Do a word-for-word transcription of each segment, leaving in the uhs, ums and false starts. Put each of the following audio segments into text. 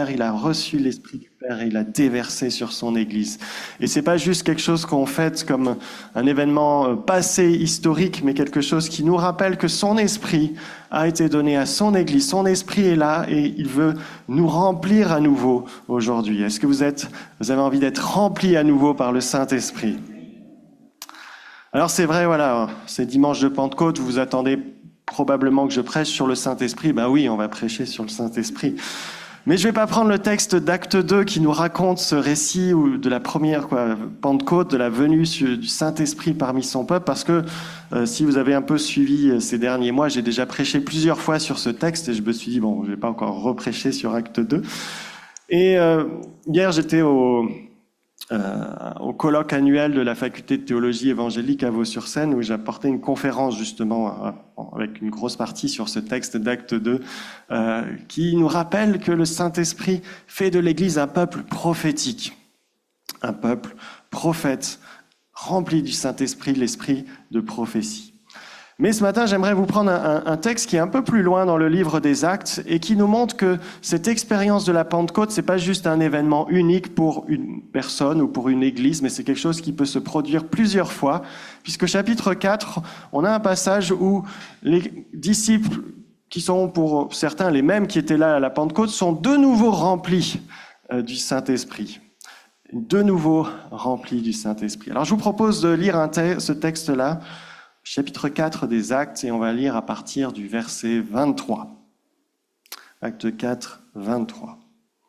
Père, il a reçu l'Esprit du Père et il a déversé sur son Église. Et c'est pas juste quelque chose qu'on fête comme un événement passé historique, mais quelque chose qui nous rappelle que son Esprit a été donné à son Église. Son Esprit est là et il veut nous remplir à nouveau aujourd'hui. Est-ce que vous êtes, vous avez envie d'être remplis à nouveau par le Saint-Esprit? Alors c'est vrai, voilà, c'est dimanche de Pentecôte, vous vous attendez probablement que je prêche sur le Saint-Esprit. Ben oui, on va prêcher sur le Saint-Esprit. Mais je vais pas prendre le texte d'Acte deux qui nous raconte ce récit de la première quoi, Pentecôte, de la venue du Saint-Esprit parmi son peuple, parce que euh, si vous avez un peu suivi ces derniers mois, j'ai déjà prêché plusieurs fois sur ce texte et je me suis dit, bon, je vais pas encore reprêcher sur Acte deux. Et euh, hier, j'étais au... Euh, au colloque annuel de la faculté de théologie évangélique à Vaux-sur-Seine où j'ai apporté une conférence justement euh, avec une grosse partie sur ce texte d'Acte deux euh, qui nous rappelle que le Saint-Esprit fait de l'Église un peuple prophétique, un peuple prophète rempli du Saint-Esprit, l'esprit de prophétie. Mais ce matin, j'aimerais vous prendre un, un texte qui est un peu plus loin dans le livre des Actes et qui nous montre que cette expérience de la Pentecôte, c'est pas juste un événement unique pour une personne ou pour une église, mais c'est quelque chose qui peut se produire plusieurs fois, puisque chapitre quatre, on a un passage où les disciples, qui sont pour certains les mêmes qui étaient là à la Pentecôte, sont de nouveau remplis euh, du Saint-Esprit. De nouveau remplis du Saint-Esprit. Alors je vous propose de lire un te- ce texte-là, chapitre quatre des Actes, et on va lire à partir du verset vingt-trois. Acte quatre, vingt-trois.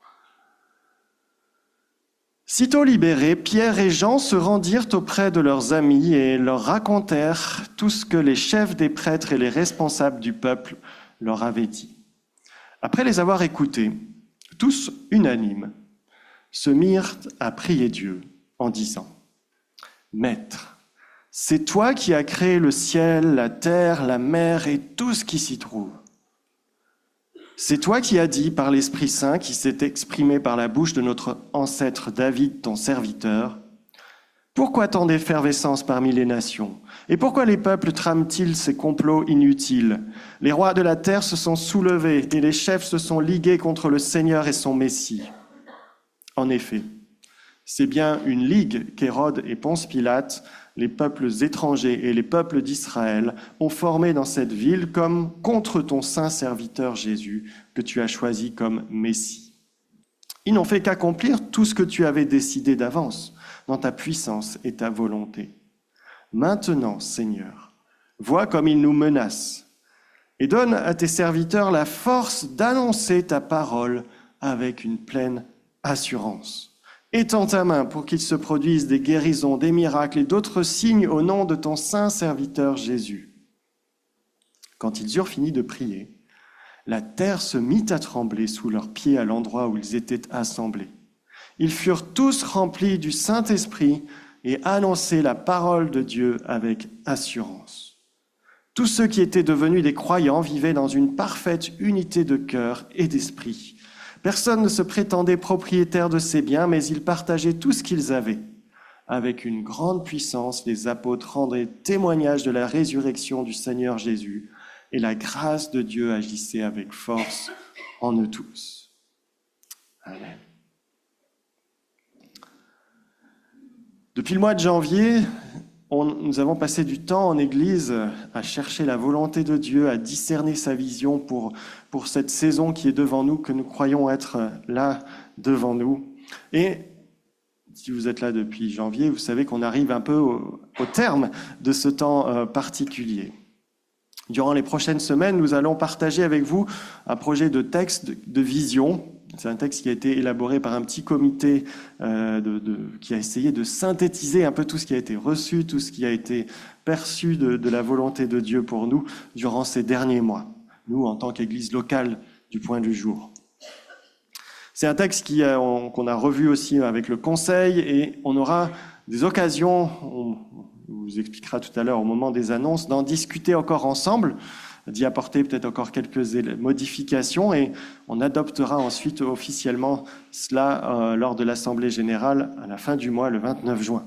Sitôt libérés, Pierre et Jean se rendirent auprès de leurs amis et leur racontèrent tout ce que les chefs des prêtres et les responsables du peuple leur avaient dit. Après les avoir écoutés, tous unanimes, se mirent à prier Dieu en disant « Maître, c'est toi qui as créé le ciel, la terre, la mer et tout ce qui s'y trouve. C'est toi qui as dit par l'Esprit Saint qui s'est exprimé par la bouche de notre ancêtre David, ton serviteur. Pourquoi tant d'effervescence parmi les nations? Et pourquoi les peuples trament-ils ces complots inutiles? Les rois de la terre se sont soulevés et les chefs se sont ligués contre le Seigneur et son Messie. En effet, c'est bien une ligue qu'Hérode et Ponce Pilate, les peuples étrangers et les peuples d'Israël ont formé dans cette ville comme contre ton saint serviteur Jésus que tu as choisi comme Messie. Ils n'ont fait qu'accomplir tout ce que tu avais décidé d'avance dans ta puissance et ta volonté. Maintenant, Seigneur, vois comme ils nous menacent et donne à tes serviteurs la force d'annoncer ta parole avec une pleine assurance. Étends ta main pour qu'il se produise des guérisons, des miracles et d'autres signes au nom de ton saint serviteur Jésus. Quand ils eurent fini de prier, la terre se mit à trembler sous leurs pieds à l'endroit où ils étaient assemblés. Ils furent tous remplis du Saint-Esprit et annonçaient la parole de Dieu avec assurance. Tous ceux qui étaient devenus des croyants vivaient dans une parfaite unité de cœur et d'esprit. Personne ne se prétendait propriétaire de ses biens, mais ils partageaient tout ce qu'ils avaient. Avec une grande puissance, les apôtres rendaient témoignage de la résurrection du Seigneur Jésus, et la grâce de Dieu agissait avec force en eux tous. Amen. Depuis le mois de janvier, on, nous avons passé du temps en Église à chercher la volonté de Dieu, à discerner sa vision pour, pour cette saison qui est devant nous, que nous croyons être là devant nous. Et si vous êtes là depuis janvier, vous savez qu'on arrive un peu au, au terme de ce temps euh, particulier. Durant les prochaines semaines, nous allons partager avec vous un projet de texte de, de vision. C'est un texte qui a été élaboré par un petit comité euh, de, de, qui a essayé de synthétiser un peu tout ce qui a été reçu, tout ce qui a été perçu de, de la volonté de Dieu pour nous durant ces derniers mois, nous en tant qu'Église locale du Point du Jour. C'est un texte qui a, on, qu'on a revu aussi avec le Conseil et on aura des occasions, on, on vous expliquera tout à l'heure au moment des annonces, d'en discuter encore ensemble, d'y apporter peut-être encore quelques modifications et on adoptera ensuite officiellement cela euh, lors de l'Assemblée générale à la fin du mois, le vingt-neuf juin.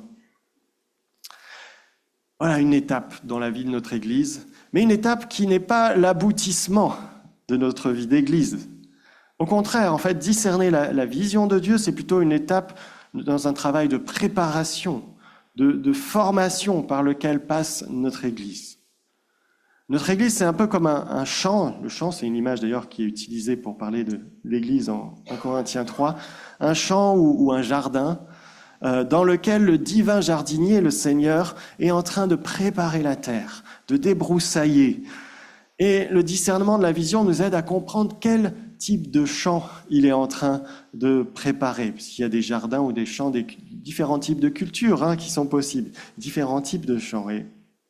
Voilà une étape dans la vie de notre Église, mais une étape qui n'est pas l'aboutissement de notre vie d'Église. Au contraire, en fait, discerner la, la vision de Dieu, c'est plutôt une étape dans un travail de préparation, de, de formation par lequel passe notre Église. Notre Église, c'est un peu comme un, un champ. Le champ, c'est une image d'ailleurs qui est utilisée pour parler de l'Église en, en Corinthiens trois. Un champ ou, ou un jardin euh, dans lequel le divin jardinier, le Seigneur, est en train de préparer la terre, de débroussailler. Et le discernement de la vision nous aide à comprendre quel type de champ il est en train de préparer. Puisqu'il y a des jardins ou des champs, des différents types de cultures hein, qui sont possibles, différents types de champs. Et,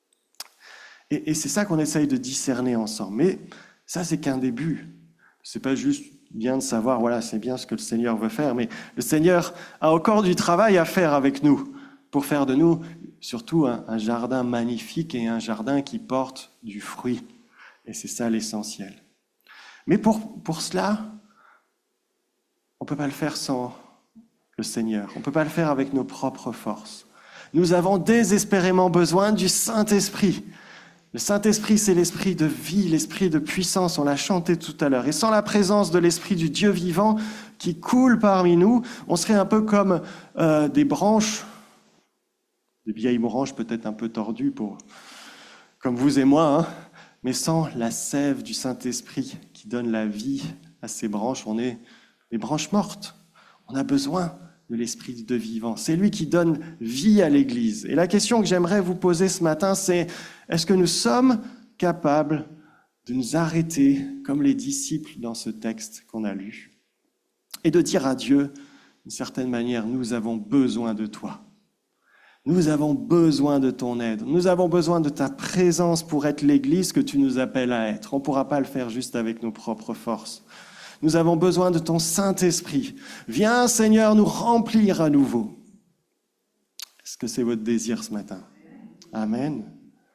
et, et c'est ça qu'on essaye de discerner ensemble. Mais ça, c'est qu'un début. C'est pas juste bien de savoir, voilà, c'est bien ce que le Seigneur veut faire, mais le Seigneur a encore du travail à faire avec nous pour faire de nous surtout un, un jardin magnifique et un jardin qui porte du fruit. Et c'est ça l'essentiel. Mais pour, pour cela, on ne peut pas le faire sans le Seigneur. On ne peut pas le faire avec nos propres forces. Nous avons désespérément besoin du Saint-Esprit. Le Saint-Esprit, c'est l'esprit de vie, l'esprit de puissance. On l'a chanté tout à l'heure. Et sans la présence de l'esprit du Dieu vivant qui coule parmi nous, on serait un peu comme euh, des branches, des vieilles branches peut-être un peu tordues, pour, comme vous et moi, hein. Mais sans la sève du Saint-Esprit qui donne la vie à ces branches, on est des branches mortes. On a besoin de l'Esprit de vivant. C'est lui qui donne vie à l'Église. Et la question que j'aimerais vous poser ce matin, c'est est-ce que nous sommes capables de nous arrêter, comme les disciples dans ce texte qu'on a lu, et de dire à Dieu, d'une certaine manière, nous avons besoin de toi. Nous avons besoin de ton aide. Nous avons besoin de ta présence pour être l'Église que tu nous appelles à être. On ne pourra pas le faire juste avec nos propres forces. Nous avons besoin de ton Saint-Esprit. Viens, Seigneur, nous remplir à nouveau. Est-ce que c'est votre désir ce matin? Amen.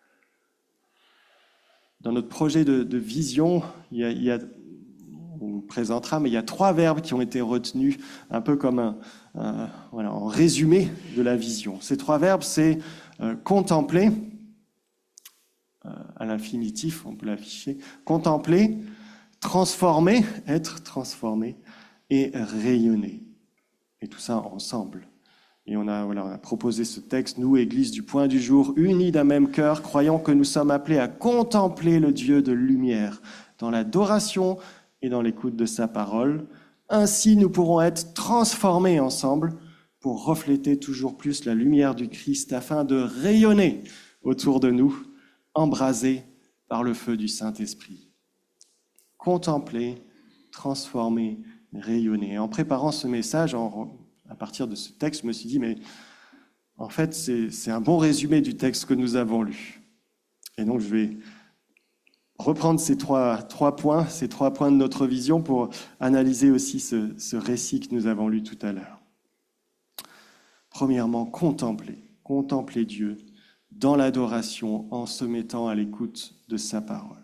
Dans notre projet de, de vision, il y a, il y a, on vous présentera, mais il y a trois verbes qui ont été retenus un peu comme un, un voilà, en résumé de la vision. Ces trois verbes, c'est euh, contempler, euh, à l'infinitif, on peut l'afficher, contempler, transformer, être transformé, et rayonner. Et tout ça ensemble. Et on a, voilà, on a proposé ce texte, nous, Église du Point du Jour, unis d'un même cœur, croyant que nous sommes appelés à contempler le Dieu de lumière, dans l'adoration et dans l'écoute de sa parole. Ainsi, nous pourrons être transformés ensemble pour refléter toujours plus la lumière du Christ afin de rayonner autour de nous, embrasés par le feu du Saint-Esprit. Contempler, transformer, rayonner. Et en préparant ce message, en, à partir de ce texte, je me suis dit, mais en fait, c'est, c'est un bon résumé du texte que nous avons lu. Et donc, je vais reprendre ces trois, trois points, ces trois points de notre vision pour analyser aussi ce, ce récit que nous avons lu tout à l'heure. Premièrement, contempler, contempler Dieu dans l'adoration en se mettant à l'écoute de sa parole.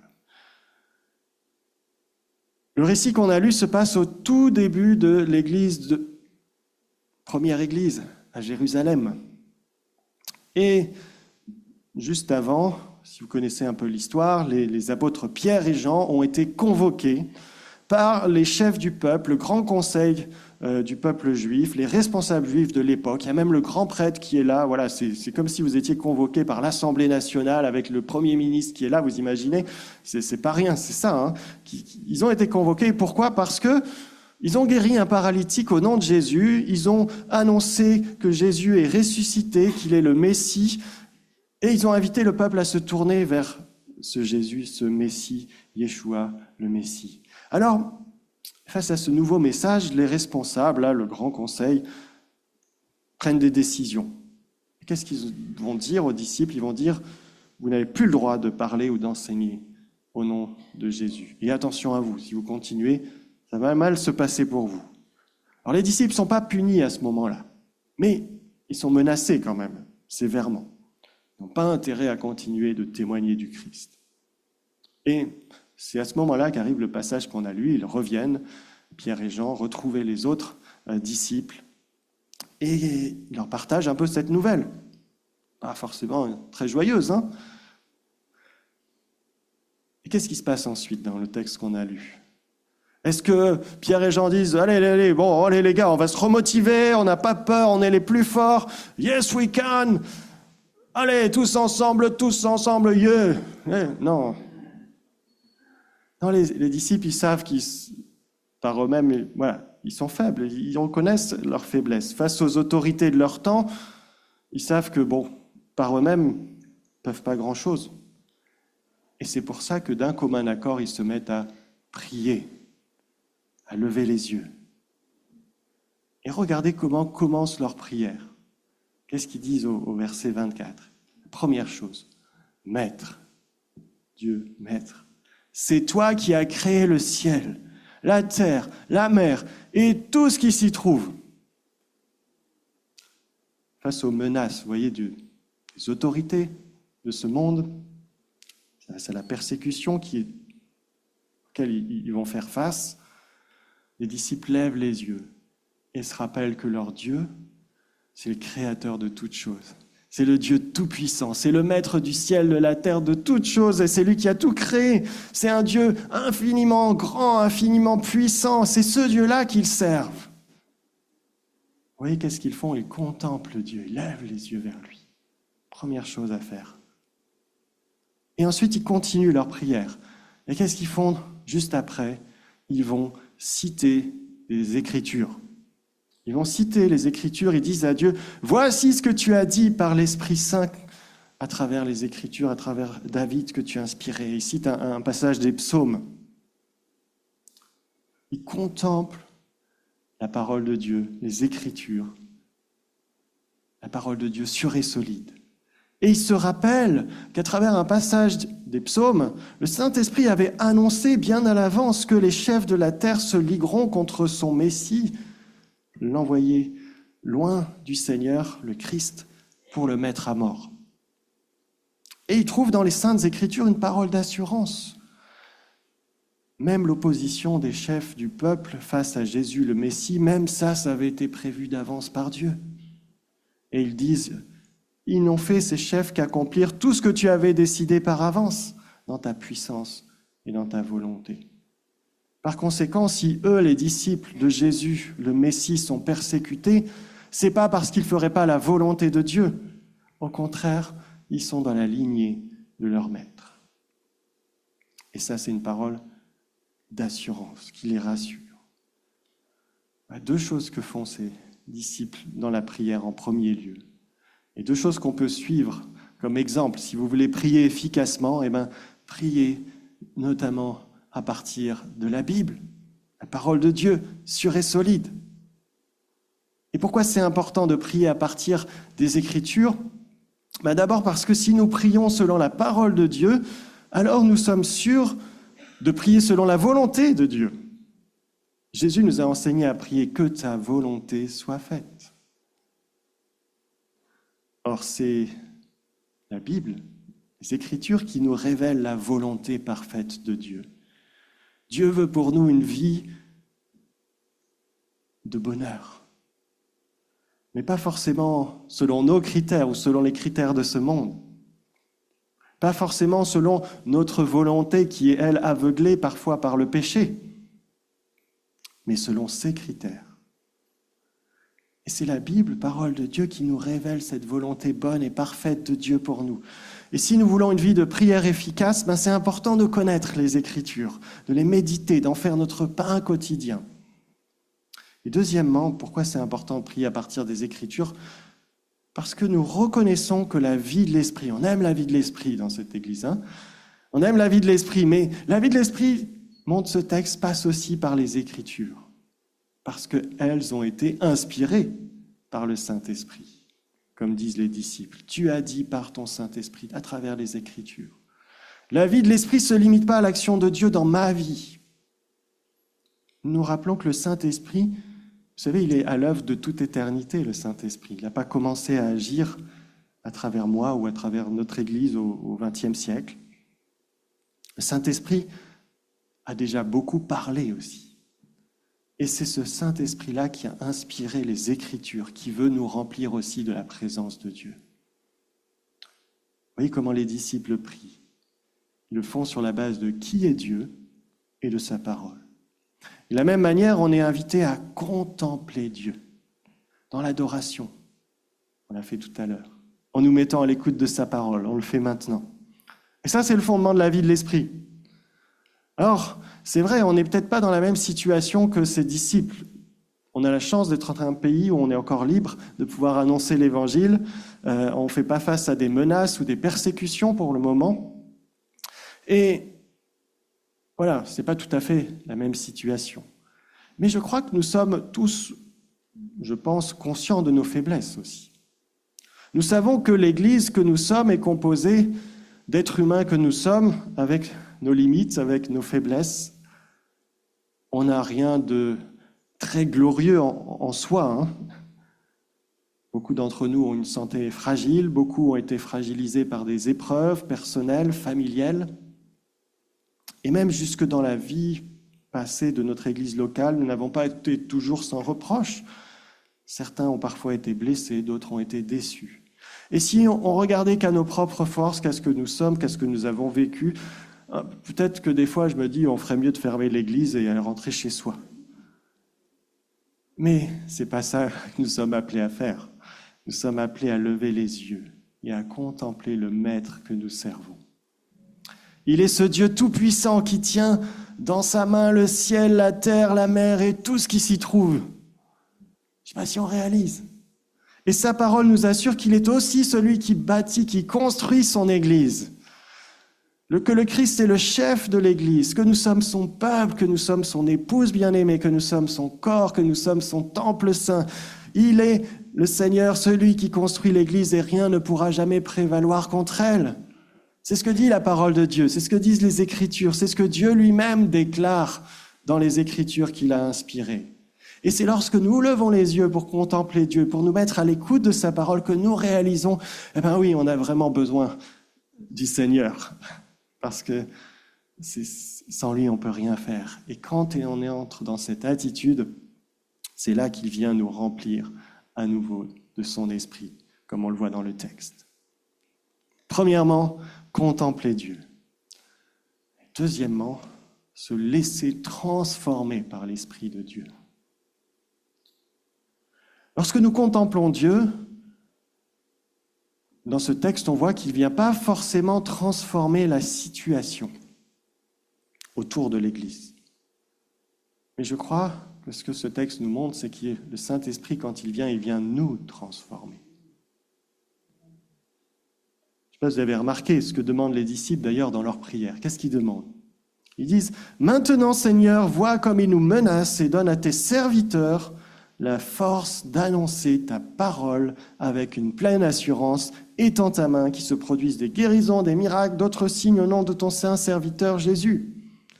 Le récit qu'on a lu se passe au tout début de l'église, de première église à Jérusalem. Et juste avant, si vous connaissez un peu l'histoire, les, les apôtres Pierre et Jean ont été convoqués par les chefs du peuple, le grand conseil euh, du peuple juif, les responsables juifs de l'époque. Il y a même le grand prêtre qui est là. Voilà, c'est, c'est comme si vous étiez convoqués par l'Assemblée nationale avec le Premier ministre qui est là, vous imaginez. C'est, c'est pas rien, c'est ça. Hein. Ils ont été convoqués. Pourquoi? Parce que ils ont guéri un paralytique au nom de Jésus. Ils ont annoncé que Jésus est ressuscité, qu'il est le Messie. Et ils ont invité le peuple à se tourner vers ce Jésus, ce Messie, Yeshua, le Messie. Alors, face à ce nouveau message, les responsables, là, le grand conseil, prennent des décisions. Qu'est-ce qu'ils vont dire aux disciples? Ils vont dire, vous n'avez plus le droit de parler ou d'enseigner au nom de Jésus. Et attention à vous, si vous continuez, ça va mal se passer pour vous. Alors les disciples ne sont pas punis à ce moment-là, mais ils sont menacés quand même, sévèrement. Ils n'ont pas intérêt à continuer de témoigner du Christ. Et c'est à ce moment-là qu'arrive le passage qu'on a lu. Ils reviennent, Pierre et Jean, retrouver les autres euh, disciples. Et ils leur partagent un peu cette nouvelle. Pas forcément très joyeuse, hein. Et qu'est-ce qui se passe ensuite dans le texte qu'on a lu? Est-ce que Pierre et Jean disent « Allez, allez, allez, bon, allez les gars, on va se remotiver, on n'a pas peur, on est les plus forts. Yes, we can. Allez, tous ensemble, tous ensemble, yeah. » Eh, non. Non, les, les disciples, ils savent qu'ils, par eux-mêmes, ils, voilà, ils sont faibles, ils reconnaissent leur faiblesse. Face aux autorités de leur temps, ils savent que, bon, par eux-mêmes, ils ne peuvent pas grand-chose. Et c'est pour ça que d'un commun accord, ils se mettent à prier, à lever les yeux. Et regardez comment commence leur prière. Qu'est-ce qu'ils disent au, au verset vingt-quatre? Première chose, Maître, Dieu, Maître, c'est toi qui as créé le ciel, la terre, la mer et tout ce qui s'y trouve. Face aux menaces, vous voyez, du, des autorités de ce monde, c'est la persécution qui est, auquel ils, ils vont faire face. Les disciples lèvent les yeux et se rappellent que leur Dieu, c'est le créateur de toutes choses. C'est le Dieu tout-puissant, c'est le maître du ciel, de la terre, de toutes choses, et c'est lui qui a tout créé. C'est un Dieu infiniment grand, infiniment puissant. C'est ce Dieu-là qu'ils servent. Vous voyez, qu'est-ce qu'ils font? Ils contemplent Dieu, ils lèvent les yeux vers lui. Première chose à faire. Et ensuite, ils continuent leur prière. Et qu'est-ce qu'ils font juste après? Ils vont citer les Écritures. Ils vont citer les Écritures, ils disent à Dieu, « Voici ce que tu as dit par l'Esprit Saint à travers les Écritures, à travers David que tu as inspiré. » Ils citent un, un passage des psaumes. Ils contemplent la parole de Dieu, les Écritures, la parole de Dieu sûre et solide. Et ils se rappellent qu'à travers un passage des psaumes, le Saint-Esprit avait annoncé bien à l'avance que les chefs de la terre se ligueront contre son Messie, l'envoyer loin du Seigneur, le Christ, pour le mettre à mort. Et ils trouvent dans les Saintes Écritures une parole d'assurance. Même l'opposition des chefs du peuple face à Jésus, le Messie, même ça, ça avait été prévu d'avance par Dieu. Et ils disent, ils n'ont fait, ces chefs, qu'accomplir tout ce que tu avais décidé par avance, dans ta puissance et dans ta volonté. Par conséquent, si eux, les disciples de Jésus, le Messie, sont persécutés, c'est pas parce qu'ils ne feraient pas la volonté de Dieu. Au contraire, ils sont dans la lignée de leur maître. Et ça, c'est une parole d'assurance qui les rassure. Deux choses que font ces disciples dans la prière en premier lieu. Et deux choses qu'on peut suivre comme exemple. Si vous voulez prier efficacement, eh bien, priez notamment à partir de la Bible, la parole de Dieu, sûre et solide. Et pourquoi c'est important de prier à partir des Écritures? Ben d'abord parce que si nous prions selon la parole de Dieu, alors nous sommes sûrs de prier selon la volonté de Dieu. Jésus nous a enseigné à prier que ta volonté soit faite. Or, c'est la Bible, les Écritures qui nous révèlent la volonté parfaite de Dieu. Dieu veut pour nous une vie de bonheur, mais pas forcément selon nos critères ou selon les critères de ce monde. Pas forcément selon notre volonté qui est, elle, aveuglée parfois par le péché, mais selon ses critères. Et c'est la Bible, parole de Dieu, qui nous révèle cette volonté bonne et parfaite de Dieu pour nous. Et si nous voulons une vie de prière efficace, ben c'est important de connaître les Écritures, de les méditer, d'en faire notre pain quotidien. Et deuxièmement, pourquoi c'est important de prier à partir des Écritures? Parce que nous reconnaissons que la vie de l'Esprit, on aime la vie de l'Esprit dans cette Église, hein, on aime la vie de l'Esprit, mais la vie de l'Esprit, montre ce texte, passe aussi par les Écritures. Parce qu'elles ont été inspirées par le Saint-Esprit. Comme disent les disciples, tu as dit par ton Saint-Esprit à travers les Écritures. La vie de l'Esprit ne se limite pas à l'action de Dieu dans ma vie. Nous nous rappelons que le Saint-Esprit, vous savez, il est à l'œuvre de toute éternité, le Saint-Esprit. Il n'a pas commencé à agir à travers moi ou à travers notre Église au vingtième siècle. Le Saint-Esprit a déjà beaucoup parlé aussi. Et c'est ce Saint-Esprit-là qui a inspiré les Écritures, qui veut nous remplir aussi de la présence de Dieu. Vous voyez comment les disciples prient. Ils le font sur la base de qui est Dieu et de sa parole. De la même manière, on est invité à contempler Dieu dans l'adoration. On l'a fait tout à l'heure. En nous mettant à l'écoute de sa parole. On le fait maintenant. Et ça, c'est le fondement de la vie de l'esprit. Alors, c'est vrai, on n'est peut-être pas dans la même situation que ses disciples. On a la chance d'être dans un pays où on est encore libre de pouvoir annoncer l'Évangile. Euh, on ne fait pas face à des menaces ou des persécutions pour le moment. Et voilà, ce n'est pas tout à fait la même situation. Mais je crois que nous sommes tous, je pense, conscients de nos faiblesses aussi. Nous savons que l'Église que nous sommes est composée d'êtres humains que nous sommes, avec nos limites, avec nos faiblesses. On n'a rien de très glorieux en, en soi. Hein. Beaucoup d'entre nous ont une santé fragile, beaucoup ont été fragilisés par des épreuves personnelles, familiales. Et même jusque dans la vie passée de notre Église locale, nous n'avons pas été toujours sans reproche. Certains ont parfois été blessés, d'autres ont été déçus. Et si on regardait qu'à nos propres forces, qu'à ce que nous sommes, qu'à ce que nous avons vécu, peut-être que des fois je me dis on ferait mieux de fermer l'église et aller rentrer chez soi. Mais ce n'est pas ça que nous sommes appelés à faire. Nous sommes appelés à lever les yeux et à contempler le Maître que nous servons. Il est ce Dieu tout-puissant qui tient dans sa main le ciel, la terre, la mer et tout ce qui s'y trouve. Je ne sais pas si on réalise. Et sa parole nous assure qu'il est aussi celui qui bâtit, qui construit son Église. Le, que le Christ est le chef de l'Église, que nous sommes son peuple, que nous sommes son épouse bien-aimée, que nous sommes son corps, que nous sommes son temple saint. Il est le Seigneur, celui qui construit l'Église et rien ne pourra jamais prévaloir contre elle. C'est ce que dit la parole de Dieu, c'est ce que disent les Écritures, c'est ce que Dieu lui-même déclare dans les Écritures qu'il a inspirées. Et c'est lorsque nous levons les yeux pour contempler Dieu, pour nous mettre à l'écoute de sa parole, que nous réalisons, eh bien oui, on a vraiment besoin du Seigneur. Parce que c'est, sans lui, on ne peut rien faire. Et quand on entre dans cette attitude, c'est là qu'il vient nous remplir à nouveau de son esprit, comme on le voit dans le texte. Premièrement, contempler Dieu. Deuxièmement, se laisser transformer par l'Esprit de Dieu. Lorsque nous contemplons Dieu, dans ce texte, on voit qu'il ne vient pas forcément transformer la situation autour de l'Église. Mais je crois que ce que ce texte nous montre, c'est que le Saint-Esprit, quand il vient, il vient nous transformer. Je ne sais pas si vous avez remarqué ce que demandent les disciples d'ailleurs dans leur prière. Qu'est-ce qu'ils demandent? Ils disent « Maintenant, Seigneur, vois comme il nous menace et donne à tes serviteurs la force d'annoncer ta parole avec une pleine assurance, étends ta main, qui se produisent des guérisons, des miracles, d'autres signes au nom de ton saint serviteur Jésus. »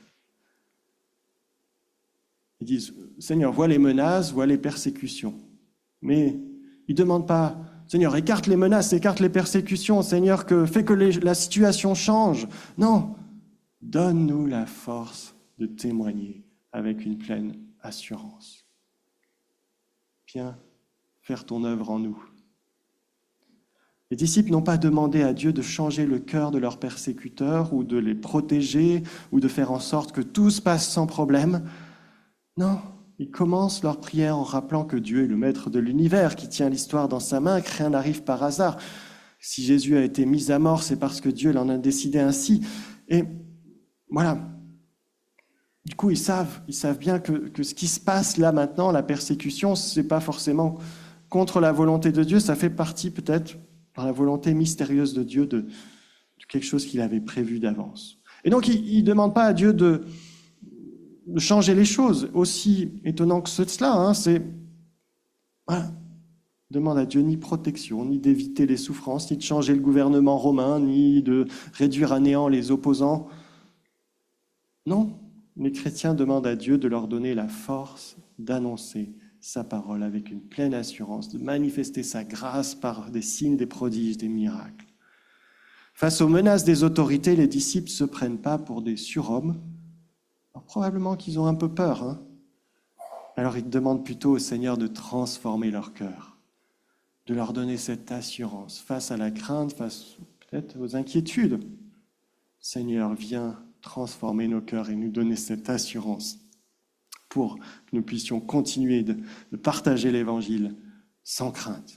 Ils disent, Seigneur, vois les menaces, vois les persécutions. Mais ils ne demandent pas, Seigneur, écarte les menaces, écarte les persécutions, Seigneur, que, fais que les, la situation change. Non, donne-nous la force de témoigner avec une pleine assurance. Viens faire ton œuvre en nous. Les disciples n'ont pas demandé à Dieu de changer le cœur de leurs persécuteurs ou de les protéger ou de faire en sorte que tout se passe sans problème. Non, ils commencent leur prière en rappelant que Dieu est le maître de l'univers, qui tient l'histoire dans sa main, que rien n'arrive par hasard. Si Jésus a été mis à mort, c'est parce que Dieu l'en a décidé ainsi. Et voilà. Du coup, ils savent, ils savent bien que, que ce qui se passe là maintenant, la persécution, ce n'est pas forcément contre la volonté de Dieu, ça fait partie peut-être dans la volonté mystérieuse de Dieu de, de quelque chose qu'il avait prévu d'avance. Et donc, ils ne demandent pas à Dieu de, de changer les choses. Aussi étonnant que cela, hein, c'est... Voilà. Ils demandent à Dieu ni protection, ni d'éviter les souffrances, ni de changer le gouvernement romain, ni de réduire à néant les opposants. Non. Les chrétiens demandent à Dieu de leur donner la force d'annoncer sa parole avec une pleine assurance, de manifester sa grâce par des signes, des prodiges, des miracles. Face aux menaces des autorités, les disciples ne se prennent pas pour des surhommes. Alors, probablement qu'ils ont un peu peur. Hein. Alors ils demandent plutôt au Seigneur de transformer leur cœur, de leur donner cette assurance face à la crainte, face peut-être aux inquiétudes. Seigneur, viens transformer nos cœurs et nous donner cette assurance pour que nous puissions continuer de, de partager l'Évangile sans crainte.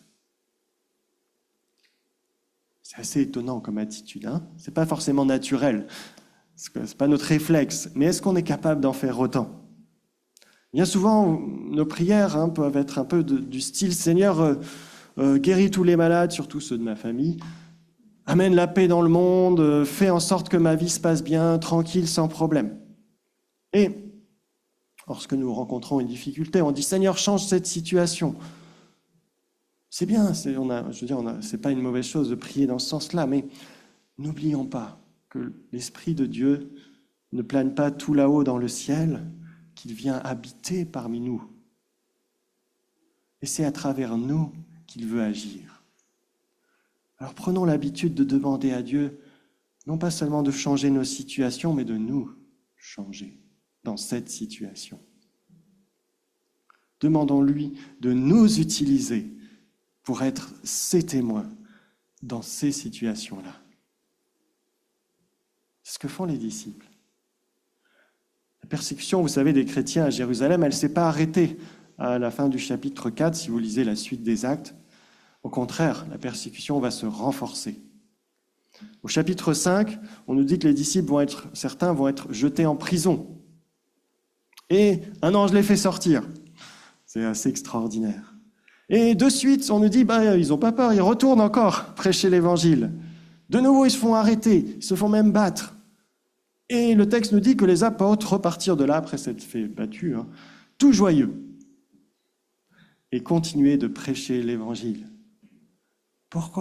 C'est assez étonnant comme attitude, hein? Ce n'est pas forcément naturel, ce n'est pas notre réflexe, mais est-ce qu'on est capable d'en faire autant? Bien souvent, nos prières hein, peuvent être un peu de, du style « Seigneur, euh, euh, guéris tous les malades, surtout ceux de ma famille, amène la paix dans le monde, euh, fais en sorte que ma vie se passe bien, tranquille, sans problème. » Et lorsque nous rencontrons une difficulté, on dit « Seigneur, change cette situation. » C'est bien, c'est, on a, je veux dire, on a, c'est pas une mauvaise chose de prier dans ce sens-là, mais n'oublions pas que l'Esprit de Dieu ne plane pas tout là-haut dans le ciel, qu'il vient habiter parmi nous. Et c'est à travers nous qu'il veut agir. Alors prenons l'habitude de demander à Dieu, non pas seulement de changer nos situations, mais de nous changer dans cette situation. Demandons-lui de nous utiliser pour être ses témoins dans ces situations-là. C'est ce que font les disciples. La persécution, vous savez, des chrétiens à Jérusalem, elle ne s'est pas arrêtée à la fin du chapitre quatre, si vous lisez la suite des Actes. Au contraire, la persécution va se renforcer. Au chapitre cinq, on nous dit que les disciples vont être, certains vont être jetés en prison. Et un ange les fait sortir. C'est assez extraordinaire. Et de suite, on nous dit, bah, ils n'ont pas peur, ils retournent encore prêcher l'évangile. De nouveau, ils se font arrêter, ils se font même battre. Et le texte nous dit que les apôtres repartirent de là, après s'être fait battus, hein, tout joyeux, et continuer de prêcher l'évangile. Pourquoi ?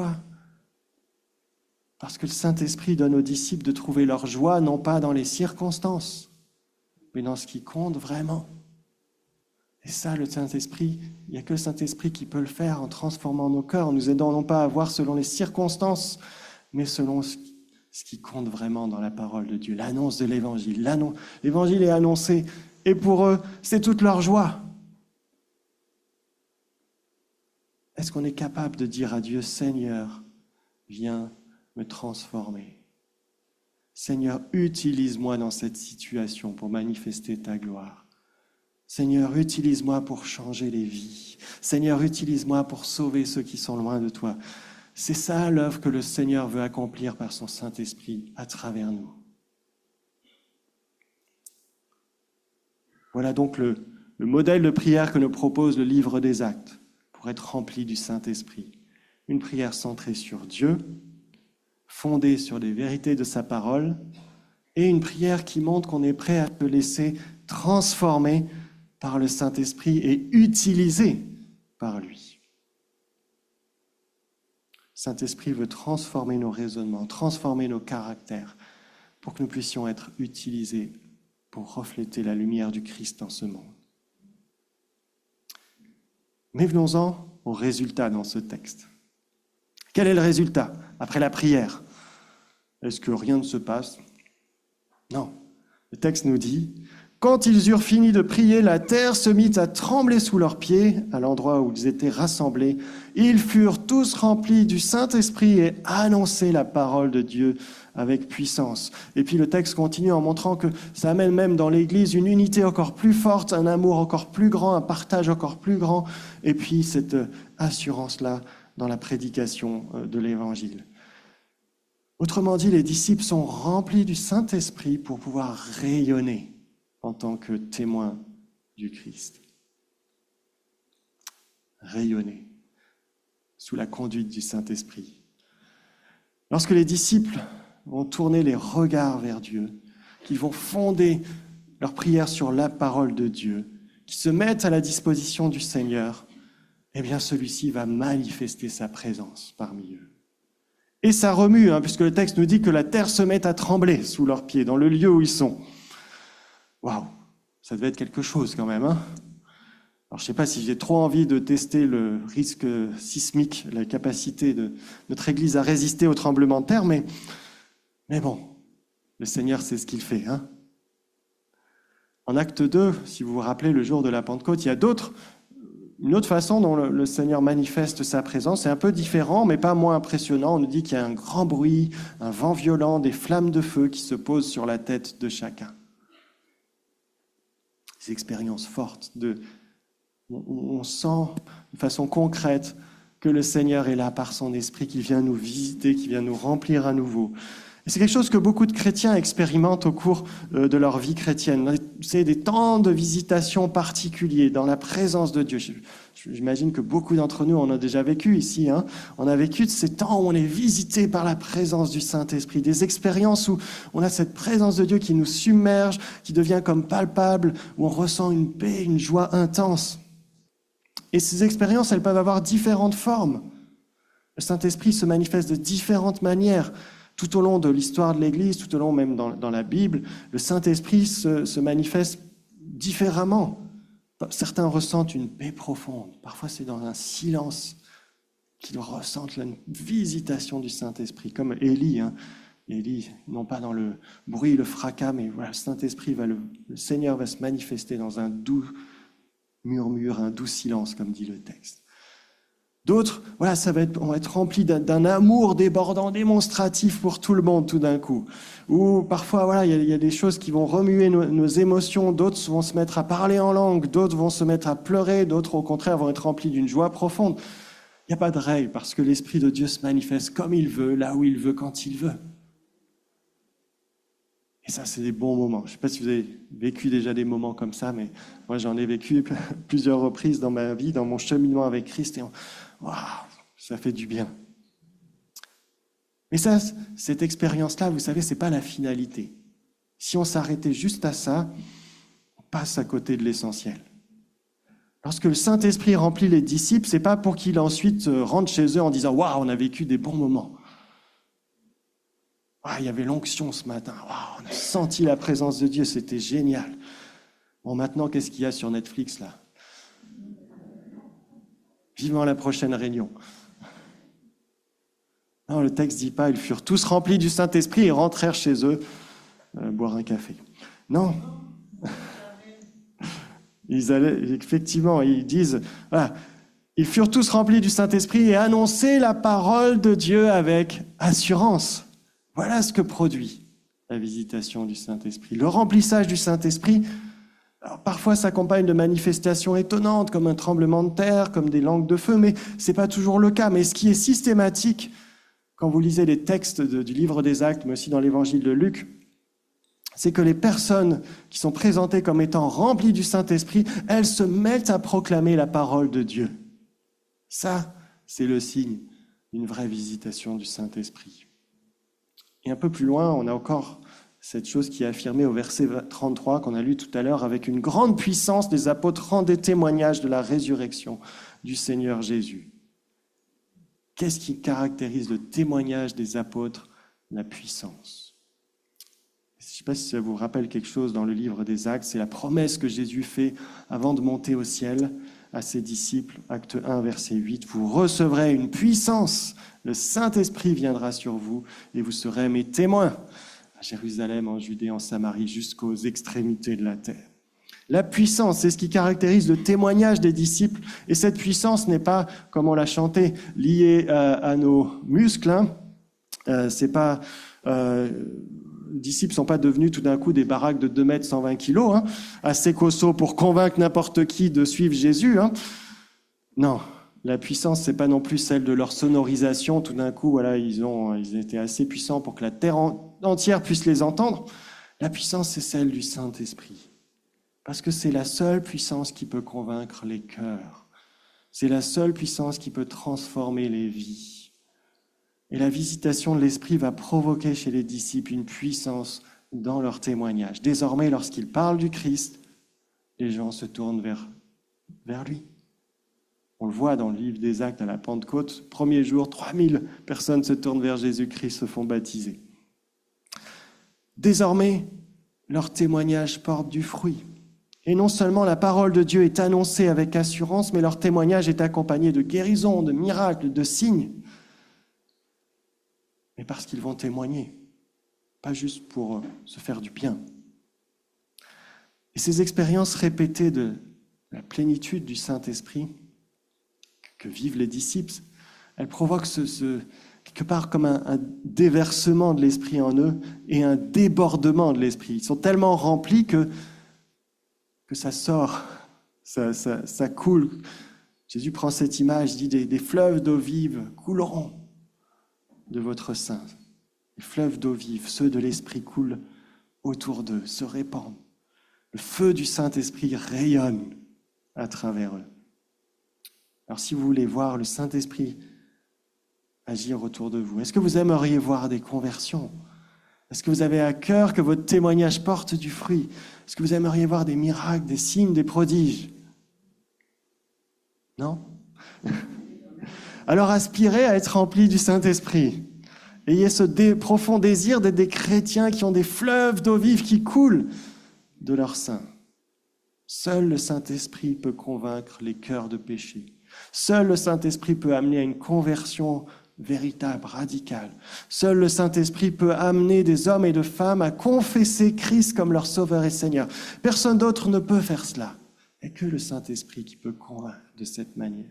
Parce que le Saint-Esprit donne aux disciples de trouver leur joie, non pas dans les circonstances, mais dans ce qui compte vraiment. Et ça, le Saint-Esprit, il n'y a que le Saint-Esprit qui peut le faire en transformant nos cœurs, en nous aidant non pas à voir selon les circonstances, mais selon ce qui compte vraiment dans la parole de Dieu, l'annonce de l'Évangile. L'annonce, L'Évangile est annoncé, et pour eux, c'est toute leur joie. Est-ce qu'on est capable de dire à Dieu, Seigneur, viens me transformer. Seigneur, utilise-moi dans cette situation pour manifester ta gloire. Seigneur, utilise-moi pour changer les vies. Seigneur, utilise-moi pour sauver ceux qui sont loin de toi. C'est ça l'œuvre que le Seigneur veut accomplir par son Saint-Esprit à travers nous. Voilà donc le, le modèle de prière que nous propose le livre des Actes pour être rempli du Saint-Esprit. Une prière centrée sur Dieu, fondée sur les vérités de sa parole, et une prière qui montre qu'on est prêt à se laisser transformer par le Saint-Esprit et utilisé par lui. Le Saint-Esprit veut transformer nos raisonnements, transformer nos caractères, pour que nous puissions être utilisés pour refléter la lumière du Christ dans ce monde. Mais venons-en au résultat dans ce texte. Quel est le résultat après la prière? Est-ce que rien ne se passe? Non. Le texte nous dit « Quand ils eurent fini de prier, la terre se mit à trembler sous leurs pieds, à l'endroit où ils étaient rassemblés. Ils furent tous remplis du Saint-Esprit et annonçaient la parole de Dieu avec puissance. » Et puis le texte continue en montrant que ça amène même dans l'Église une unité encore plus forte, un amour encore plus grand, un partage encore plus grand, et puis cette assurance-là dans la prédication de l'Évangile. Autrement dit, les disciples sont remplis du Saint-Esprit pour pouvoir rayonner en tant que témoins du Christ. Rayonner sous la conduite du Saint-Esprit. Lorsque les disciples vont tourner les regards vers Dieu, qu'ils vont fonder leur prière sur la parole de Dieu, qui se mettent à la disposition du Seigneur, eh bien celui-ci va manifester sa présence parmi eux. Et ça remue, hein, puisque le texte nous dit que la terre se met à trembler sous leurs pieds, dans le lieu où ils sont. Waouh, ça devait être quelque chose quand même. Hein. Alors je ne sais pas si j'ai trop envie de tester le risque sismique, la capacité de notre Église à résister au tremblement de terre, mais, mais bon, le Seigneur sait ce qu'il fait. Hein. En acte deux, si vous vous rappelez, le jour de la Pentecôte, il y a d'autres... Une autre façon dont le, le Seigneur manifeste sa présence, c'est un peu différent, mais pas moins impressionnant. On nous dit qu'il y a un grand bruit, un vent violent, des flammes de feu qui se posent sur la tête de chacun. des expériences fortes. De, on, on sent de façon concrète que le Seigneur est là par son esprit, qu'il vient nous visiter, qu'il vient nous remplir à nouveau. Et c'est quelque chose que beaucoup de chrétiens expérimentent au cours de leur vie chrétienne. C'est des temps de visitation particuliers dans la présence de Dieu. J'imagine que beaucoup d'entre nous en ont déjà vécu ici. Hein. On a vécu ces temps où on est visité par la présence du Saint-Esprit, des expériences où on a cette présence de Dieu qui nous submerge, qui devient comme palpable, où on ressent une paix, une joie intense. Et ces expériences, elles peuvent avoir différentes formes. Le Saint-Esprit se manifeste de différentes manières. Tout au long de l'histoire de l'Église, tout au long même dans, dans la Bible, le Saint-Esprit se, se manifeste différemment. Certains ressentent une paix profonde. Parfois, c'est dans un silence qu'ils ressentent la visitation du Saint-Esprit, comme Élie. Hein. Élie, non pas dans le bruit, le fracas, mais voilà, le Saint-Esprit, va le, le Seigneur va se manifester dans un doux murmure, un doux silence, comme dit le texte. D'autres, voilà, ça va être, on va être rempli d'un, d'un amour débordant, démonstratif pour tout le monde tout d'un coup. Ou parfois, voilà, il y a, il y a des choses qui vont remuer nos, nos émotions, d'autres vont se mettre à parler en langue, d'autres vont se mettre à pleurer, d'autres au contraire vont être remplis d'une joie profonde. Il n'y a pas de règle parce que l'Esprit de Dieu se manifeste comme il veut, là où il veut, quand il veut. Et ça, c'est des bons moments. Je ne sais pas si vous avez vécu déjà des moments comme ça, mais moi, j'en ai vécu plusieurs reprises dans ma vie, dans mon cheminement avec Christ. Et on... Waouh, ça fait du bien. Mais ça, cette expérience-là, vous savez, ce n'est pas la finalité. Si on s'arrêtait juste à ça, on passe à côté de l'essentiel. Lorsque le Saint-Esprit remplit les disciples, ce n'est pas pour qu'ils ensuite rentrent chez eux en disant « Waouh, on a vécu des bons moments ». Ah, il y avait l'onction ce matin. Wow, on a senti la présence de Dieu, c'était génial. Bon, maintenant, qu'est-ce qu'il y a sur Netflix, là? Vivement la prochaine réunion. Non, le texte ne dit pas, ils furent tous remplis du Saint-Esprit et rentrèrent chez eux euh, boire un café. Non. Ils allaient, effectivement, ils disent, voilà, ils furent tous remplis du Saint-Esprit et annonçaient la parole de Dieu avec assurance. Voilà ce que produit la visitation du Saint-Esprit. Le remplissage du Saint-Esprit, alors parfois s'accompagne de manifestations étonnantes, comme un tremblement de terre, comme des langues de feu, mais ce n'est pas toujours le cas. Mais ce qui est systématique, quand vous lisez les textes de, du livre des Actes, mais aussi dans l'évangile de Luc, c'est que les personnes qui sont présentées comme étant remplies du Saint-Esprit, elles se mettent à proclamer la parole de Dieu. Ça, c'est le signe d'une vraie visitation du Saint-Esprit. Et un peu plus loin, on a encore cette chose qui est affirmée au verset trente-trois qu'on a lu tout à l'heure, avec une grande puissance, les apôtres rendaient témoignage de la résurrection du Seigneur Jésus. Qu'est-ce qui caractérise le témoignage des apôtres? La puissance. Je ne sais pas si ça vous rappelle quelque chose dans le livre des Actes, c'est la promesse que Jésus fait avant de monter au ciel à ses disciples, acte un, verset huit, « Vous recevrez une puissance, le Saint-Esprit viendra sur vous et vous serez mes témoins à Jérusalem, en Judée, en Samarie, jusqu'aux extrémités de la terre. » La puissance, c'est ce qui caractérise le témoignage des disciples. Et cette puissance n'est pas, comme on l'a chanté, liée à, à nos muscles. Hein. Euh, c'est pas... Euh, Les disciples ne sont pas devenus tout d'un coup des baraques de deux mètres cent vingt kilos, hein, assez costauds pour convaincre n'importe qui de suivre Jésus. Hein. Non, la puissance, ce n'est pas non plus celle de leur sonorisation. Tout d'un coup, voilà, ils, ont, ils étaient assez puissants pour que la terre en, entière puisse les entendre. La puissance, c'est celle du Saint-Esprit. Parce que c'est la seule puissance qui peut convaincre les cœurs. C'est la seule puissance qui peut transformer les vies. Et la visitation de l'Esprit va provoquer chez les disciples une puissance dans leur témoignage. Désormais, lorsqu'ils parlent du Christ, les gens se tournent vers, vers lui. On le voit dans le livre des Actes à la Pentecôte. Premier jour, trois mille personnes se tournent vers Jésus-Christ, se font baptiser. Désormais, leur témoignage porte du fruit. Et non seulement la parole de Dieu est annoncée avec assurance, mais leur témoignage est accompagné de guérisons, de miracles, de signes. Mais parce qu'ils vont témoigner, pas juste pour se faire du bien. Et ces expériences répétées de la plénitude du Saint-Esprit que vivent les disciples, elles provoquent ce, ce, quelque part comme un, un déversement de l'Esprit en eux et un débordement de l'Esprit. Ils sont tellement remplis que que ça sort, ça, ça, ça coule. Jésus prend cette image, dit des, des fleuves d'eau vive couleront de votre sein. Les fleuves d'eau vive, ceux de l'Esprit coulent autour d'eux, se répandent. Le feu du Saint-Esprit rayonne à travers eux. Alors si vous voulez voir le Saint-Esprit agir autour de vous, est-ce que vous aimeriez voir des conversions? Est-ce que vous avez à cœur que votre témoignage porte du fruit? Est-ce que vous aimeriez voir des miracles, des signes, des prodiges? Non? Alors aspirez à être remplis du Saint-Esprit. Ayez ce dé- profond désir d'être des chrétiens qui ont des fleuves d'eau vive qui coulent de leur sein. Seul le Saint-Esprit peut convaincre les cœurs de péché. Seul le Saint-Esprit peut amener à une conversion véritable, radicale. Seul le Saint-Esprit peut amener des hommes et de femmes à confesser Christ comme leur Sauveur et Seigneur. Personne d'autre ne peut faire cela. Il n'y a que le Saint-Esprit qui peut convaincre de cette manière.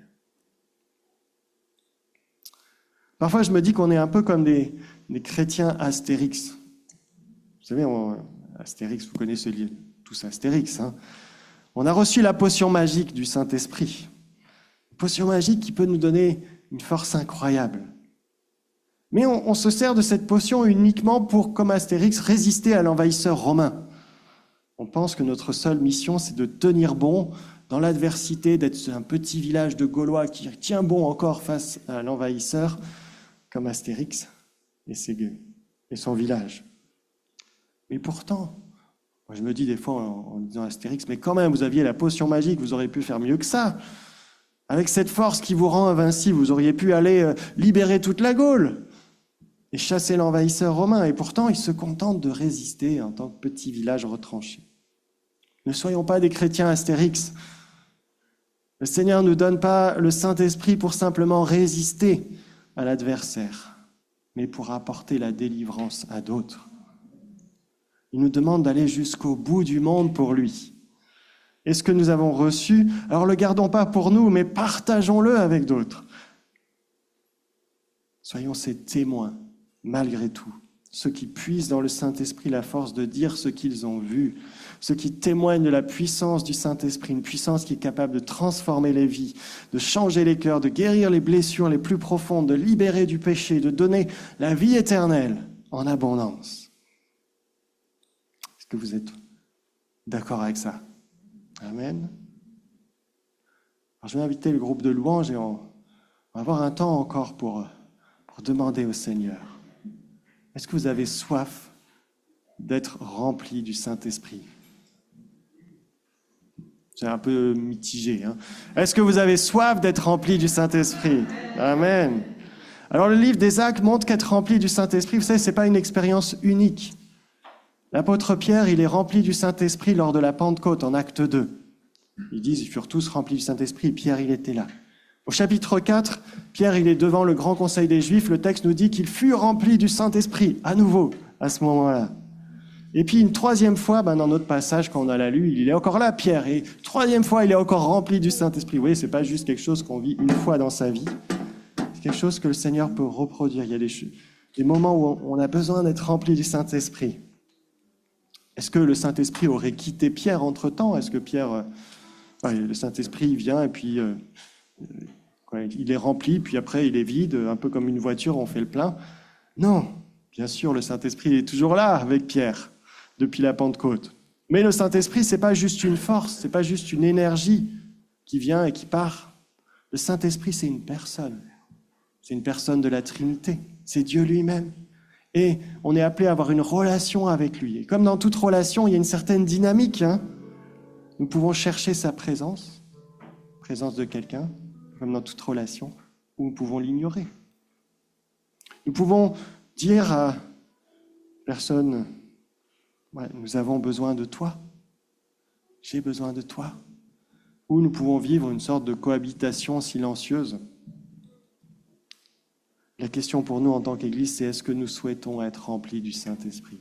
Parfois, je me dis qu'on est un peu comme des, des chrétiens Astérix. Vous savez, on, Astérix, vous connaissez tous Astérix. Hein. On a reçu la potion magique du Saint-Esprit. Une potion magique qui peut nous donner une force incroyable. Mais on, on se sert de cette potion uniquement pour, comme Astérix, résister à l'envahisseur romain. On pense que notre seule mission, c'est de tenir bon dans l'adversité, d'être un petit village de Gaulois qui tient bon encore face à l'envahisseur, comme Astérix et, ses, et son village. Mais pourtant, moi je me dis des fois en, en disant Astérix, mais quand même, vous aviez la potion magique, vous auriez pu faire mieux que ça. Avec cette force qui vous rend invincible, vous auriez pu aller euh, libérer toute la Gaule et chasser l'envahisseur romain. Et pourtant, ils se contentent de résister en tant que petit village retranché. Ne soyons pas des chrétiens Astérix. Le Seigneur ne nous donne pas le Saint-Esprit pour simplement résister à l'adversaire, mais pour apporter la délivrance à d'autres. Il nous demande d'aller jusqu'au bout du monde pour lui. Et ce que nous avons reçu, alors ne le gardons pas pour nous, mais partageons-le avec d'autres. Soyons ces témoins, malgré tout, ceux qui puisent dans le Saint-Esprit la force de dire ce qu'ils ont vu, ceux qui témoignent de la puissance du Saint-Esprit, une puissance qui est capable de transformer les vies, de changer les cœurs, de guérir les blessures les plus profondes, de libérer du péché, de donner la vie éternelle en abondance. Est-ce que vous êtes d'accord avec ça? Amen. Alors je vais inviter le groupe de louanges et on va avoir un temps encore pour, pour demander au Seigneur. Est-ce que vous avez soif d'être rempli du Saint-Esprit? C'est un peu mitigé. Hein? Est-ce que vous avez soif d'être rempli du Saint-Esprit? Amen. Alors le livre des Actes montre qu'être rempli du Saint-Esprit, vous savez, ce n'est pas une expérience unique. L'apôtre Pierre, il est rempli du Saint-Esprit lors de la Pentecôte, en Acte deux. Ils disent, ils furent tous remplis du Saint-Esprit, et Pierre, il était là. Au chapitre quatre, Pierre, il est devant le grand conseil des Juifs. Le texte nous dit qu'il fut rempli du Saint-Esprit, à nouveau, à ce moment-là. Et puis une troisième fois, ben, dans notre passage, quand on a la lu, il est encore là, Pierre. Et troisième fois, il est encore rempli du Saint-Esprit. Vous voyez, ce n'est pas juste quelque chose qu'on vit une fois dans sa vie. C'est quelque chose que le Seigneur peut reproduire. Il y a des, des moments où on a besoin d'être rempli du Saint-Esprit. Est-ce que le Saint-Esprit aurait quitté Pierre entre-temps? Est-ce que Pierre... Euh, ouais, le Saint-Esprit vient et puis... Euh, euh, il est rempli, puis après il est vide, un peu comme une voiture, on fait le plein. Non, bien sûr, le Saint-Esprit est toujours là avec Pierre, depuis la Pentecôte. Mais le Saint-Esprit, ce n'est pas juste une force, ce n'est pas juste une énergie qui vient et qui part. Le Saint-Esprit, c'est une personne. C'est une personne de la Trinité. C'est Dieu lui-même. Et on est appelé à avoir une relation avec lui. Et comme dans toute relation, il y a une certaine dynamique. Hein. Nous pouvons chercher sa présence, présence de quelqu'un, comme dans toute relation, ou nous pouvons l'ignorer. Nous pouvons dire à personne, ouais, nous avons besoin de toi, j'ai besoin de toi. Ou nous pouvons vivre une sorte de cohabitation silencieuse. La question pour nous en tant qu'Église, c'est est-ce que nous souhaitons être remplis du Saint-Esprit?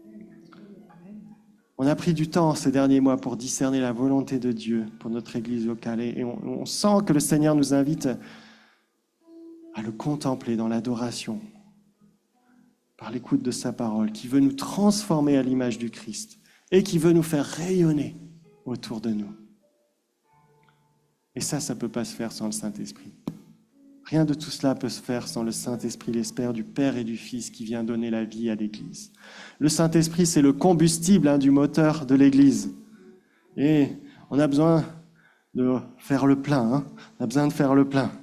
On a pris du temps ces derniers mois pour discerner la volonté de Dieu pour notre Église locale et on, on sent que le Seigneur nous invite à le contempler dans l'adoration, par l'écoute de sa parole, qui veut nous transformer à l'image du Christ et qui veut nous faire rayonner autour de nous. Et ça, ça ne peut pas se faire sans le Saint-Esprit. Rien de tout cela peut se faire sans le Saint-Esprit, l'espère du Père et du Fils qui vient donner la vie à l'Église. Le Saint-Esprit, c'est le combustible hein, du moteur de l'Église. Et on a besoin de faire le plein. Hein. On a besoin de faire le plein.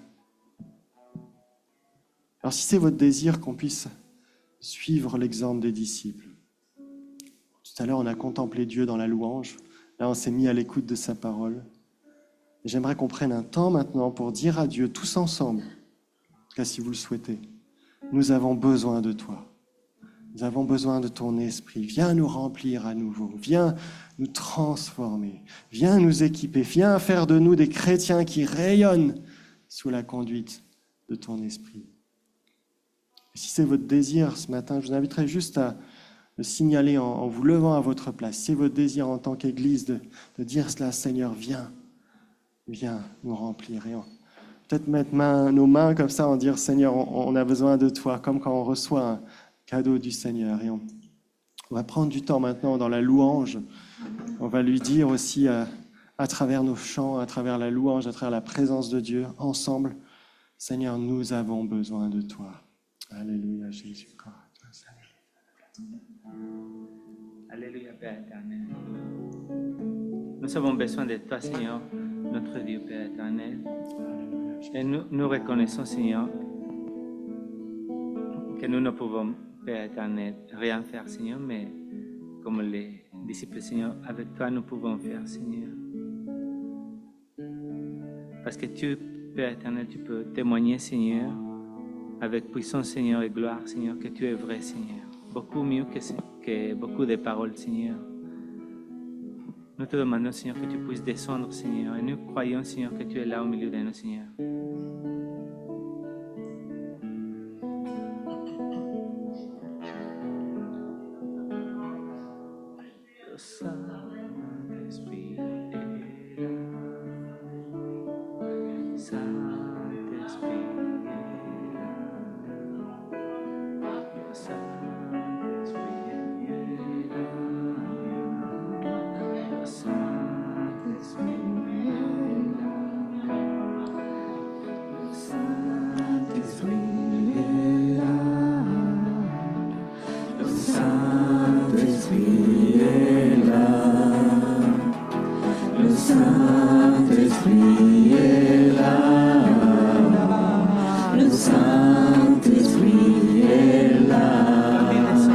Alors si c'est votre désir qu'on puisse suivre l'exemple des disciples. Tout à l'heure, on a contemplé Dieu dans la louange. Là, on s'est mis à l'écoute de sa parole. Et j'aimerais qu'on prenne un temps maintenant pour dire à Dieu, tous ensemble, en tout cas si vous le souhaitez, nous avons besoin de toi. Nous avons besoin de ton esprit. Viens nous remplir à nouveau. Viens nous transformer. Viens nous équiper. Viens faire de nous des chrétiens qui rayonnent sous la conduite de ton esprit. Et si c'est votre désir ce matin, je vous inviterai juste à le signaler en, en vous levant à votre place. Si c'est votre désir en tant qu'Église de, de dire cela, Seigneur, viens. Viens nous remplir. Et on, peut-être mettre main, nos mains comme ça, en dire, Seigneur, on, on a besoin de toi, comme quand on reçoit un cadeau du Seigneur. Et on, on va prendre du temps maintenant dans la louange. On va lui dire aussi à, à travers nos chants, à travers la louange, à travers la présence de Dieu, ensemble, Seigneur, nous avons besoin de toi. Alléluia, Jésus. Alléluia, Père éternel. Nous avons besoin de toi, Seigneur, notre Dieu, Père éternel. Et nous, nous reconnaissons, Seigneur, que nous ne pouvons, Père éternel, rien faire, Seigneur, mais comme les disciples, Seigneur, avec toi, nous pouvons faire, Seigneur. Parce que tu, Père éternel, tu peux témoigner, Seigneur, avec puissance, Seigneur, et gloire, Seigneur, que tu es vrai, Seigneur. Beaucoup mieux que, que beaucoup de paroles, Seigneur. Nous te demandons, Seigneur, que tu puisses descendre, Seigneur, et nous croyons, Seigneur, que tu es là au milieu de nous, Seigneur. Le Saint-Esprit est là. Saint-Esprit est là. Le Saint-Esprit est là. Le Saint-Esprit est là. Le Saint-Esprit est là. Le Saint-Esprit est là. Le Saint-Esprit est là. Le Saint-Esprit est là.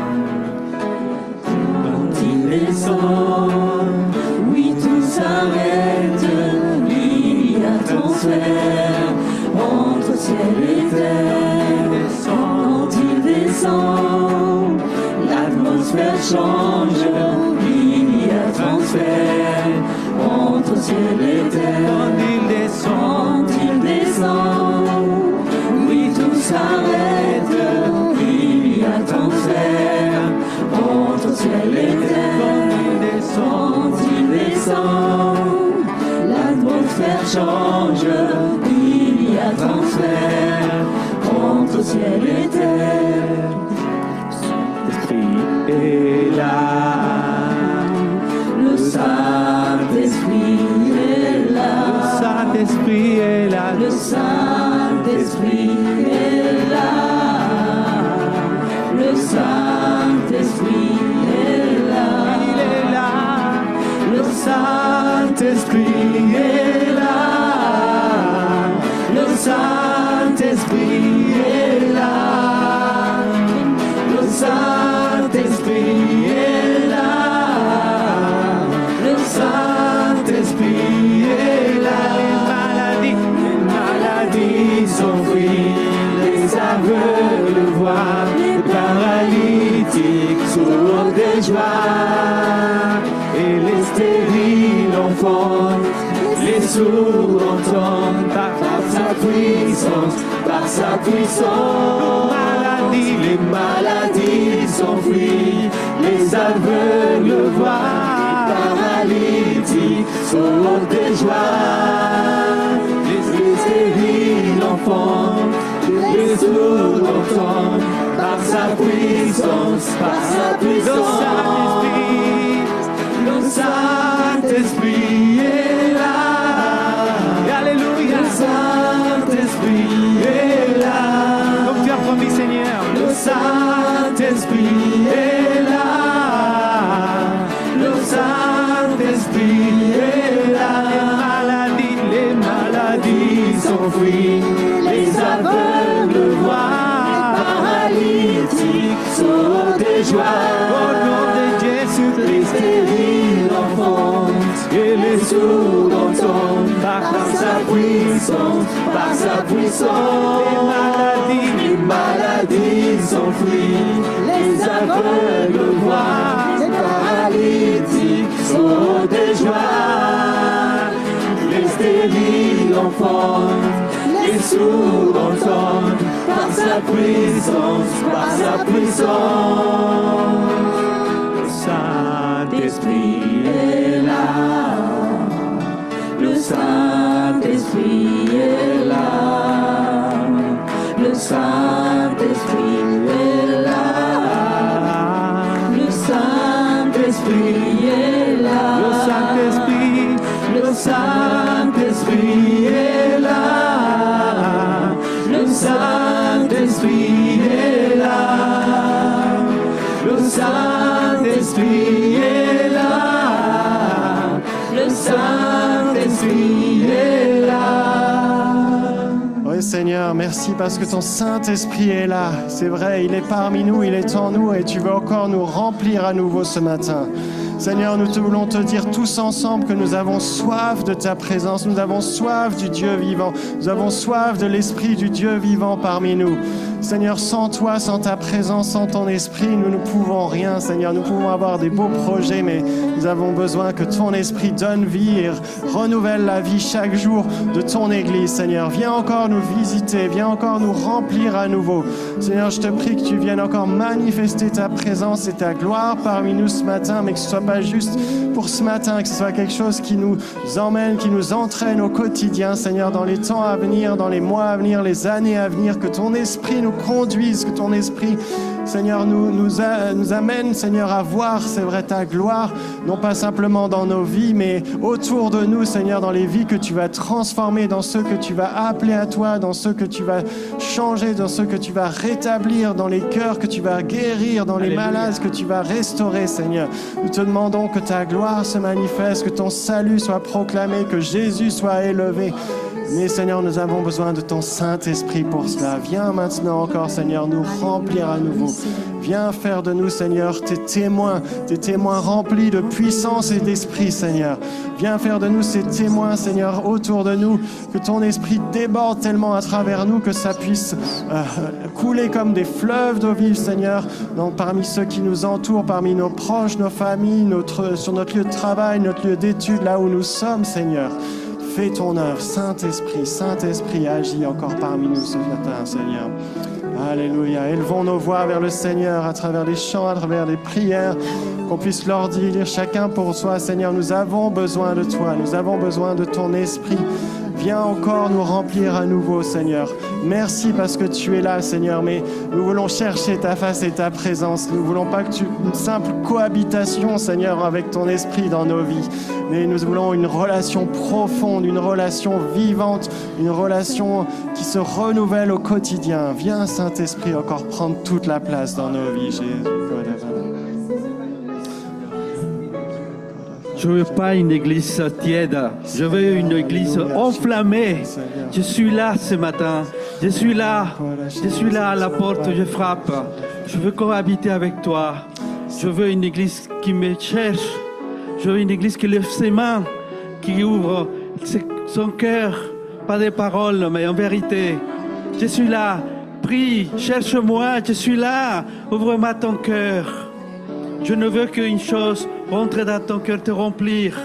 Quand il descend, oui, tout s'arrête. Il y a transfert entre ciel et terre. Quand il descend, l'atmosphère change. Il y a transfert entre ciel et terre. Quand il descend, il descend, oui, tout s'arrête. Il y a transfert entre ciel et terre. Quand il descend, l'atmosphère change. Il y a transfert entre ciel et terre. L'Esprit est là. Le Saint-Esprit est là. Le Saint-Esprit est là. Le Saint-Esprit est là. Le Saint-Esprit est là. Il est là. Le Saint-Esprit est là. Le Saint-Esprit est là. Le Saint-Esprit est là. Le Saint-Esprit est là. Les maladies, les maladies s'enfuient. Les aveugles voient. Les paralytiques sourds de joie. Et les stériles enfantent. Les sourds entendent par, par sa puissance, par sa puissance. Maladie, les maladies s'enfuient, les aveugles voient, les paralytiques sautent de joie. Les stériles enfantent, les sourds entendent par sa puissance, par sa puissance. Le Saint-Esprit, le Saint-Esprit. paralysés s'enfuient, les aveugles voient, les paralytiques sautent de joie. Au nom de Jésus, les stériles enfantent et les sourds entendent par sa puissance, par sa puissance. Les maladies, les maladies s'enfuient, les aveugles voient, les paralytiques sautent de joie. Les stériles enfantent, les sourds entendent par sa puissance, par sa puissance. Le Saint-Esprit est là, le Saint-Esprit est là, le Saint-Esprit est là, le Saint-Esprit est là, le Saint-Esprit, le Saint-Esprit est là, le Saint-Esprit est là, le Saint-Esprit est là, le Saint-Esprit est là. Oui Seigneur, merci parce que ton Saint-Esprit est là. C'est vrai, il est parmi nous, il est en nous et tu veux encore nous remplir à nouveau ce matin. Seigneur, nous te voulons te dire tous ensemble que nous avons soif de ta présence, nous avons soif du Dieu vivant, nous avons soif de l'Esprit du Dieu vivant parmi nous. Seigneur, sans toi, sans ta présence, sans ton esprit, nous ne pouvons rien, Seigneur. Nous pouvons avoir des beaux projets, mais nous avons besoin que ton esprit donne vie et renouvelle la vie chaque jour de ton Église, Seigneur. Viens encore nous visiter, viens encore nous remplir à nouveau. Seigneur, je te prie que tu viennes encore manifester ta présence et ta gloire parmi nous ce matin, mais que ce ne soit pas juste pour ce matin, que ce soit quelque chose qui nous emmène, qui nous entraîne au quotidien, Seigneur, dans les temps à venir, dans les mois à venir, les années à venir, que ton esprit nous conduise, que ton esprit, Seigneur, nous, nous, a, nous amène, Seigneur, à voir, c'est vrai, ta gloire, non pas simplement dans nos vies, mais autour de nous, Seigneur, dans les vies que tu vas transformer, dans ceux que tu vas appeler à toi, dans ceux que tu vas changer, dans ceux que tu vas rétablir, dans les cœurs que tu vas guérir, dans les Alléluia. malades que tu vas restaurer, Seigneur. Nous te demandons que ta gloire se manifeste, que ton salut soit proclamé, que Jésus soit élevé. Mais Seigneur, nous avons besoin de ton Saint-Esprit pour cela. Viens maintenant encore, Seigneur, nous remplir à nouveau. Viens faire de nous, Seigneur, tes témoins, tes témoins remplis de puissance et d'esprit, Seigneur. Viens faire de nous ces témoins, Seigneur, autour de nous, que ton esprit déborde tellement à travers nous que ça puisse euh, couler comme des fleuves d'eau vive, Seigneur, donc parmi ceux qui nous entourent, parmi nos proches, nos familles, notre, sur notre lieu de travail, notre lieu d'étude, là où nous sommes, Seigneur. Fais ton œuvre, Saint-Esprit, Saint-Esprit, agis encore parmi nous ce matin, Seigneur. Alléluia. Élevons nos voix vers le Seigneur à travers les chants, à travers les prières, qu'on puisse leur dire chacun pour soi, Seigneur, nous avons besoin de toi, nous avons besoin de ton esprit. Viens encore nous remplir à nouveau, Seigneur. Merci parce que tu es là, Seigneur, mais nous voulons chercher ta face et ta présence. Nous ne voulons pas que tu une simple cohabitation, Seigneur, avec ton esprit dans nos vies, mais nous voulons une relation profonde, une relation vivante, une relation qui se renouvelle au quotidien. Viens, Saint-Esprit, encore prendre toute la place dans nos vies, Jésus. Je ne veux pas une église tiède, je veux une église enflammée. Je suis là ce matin, je suis là, je suis là à la porte, je frappe. Je veux cohabiter avec toi. Je veux une église qui me cherche. Je veux une église qui lève ses mains, qui ouvre son cœur, pas des paroles, mais en vérité. Je suis là, prie, cherche-moi, je suis là, ouvre-moi ton cœur. Je ne veux qu'une chose, rentrer dans ton cœur, te remplir.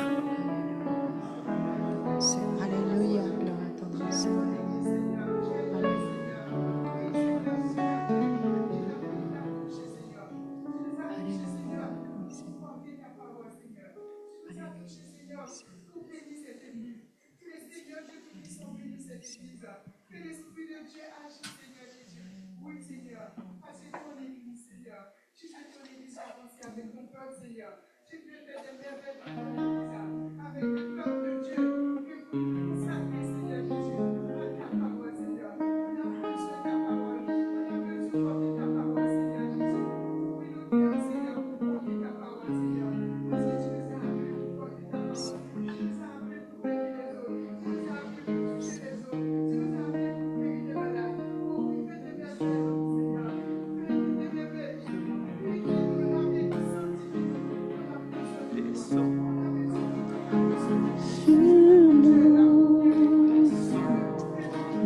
Alléluia, gloire à ton nom, Seigneur.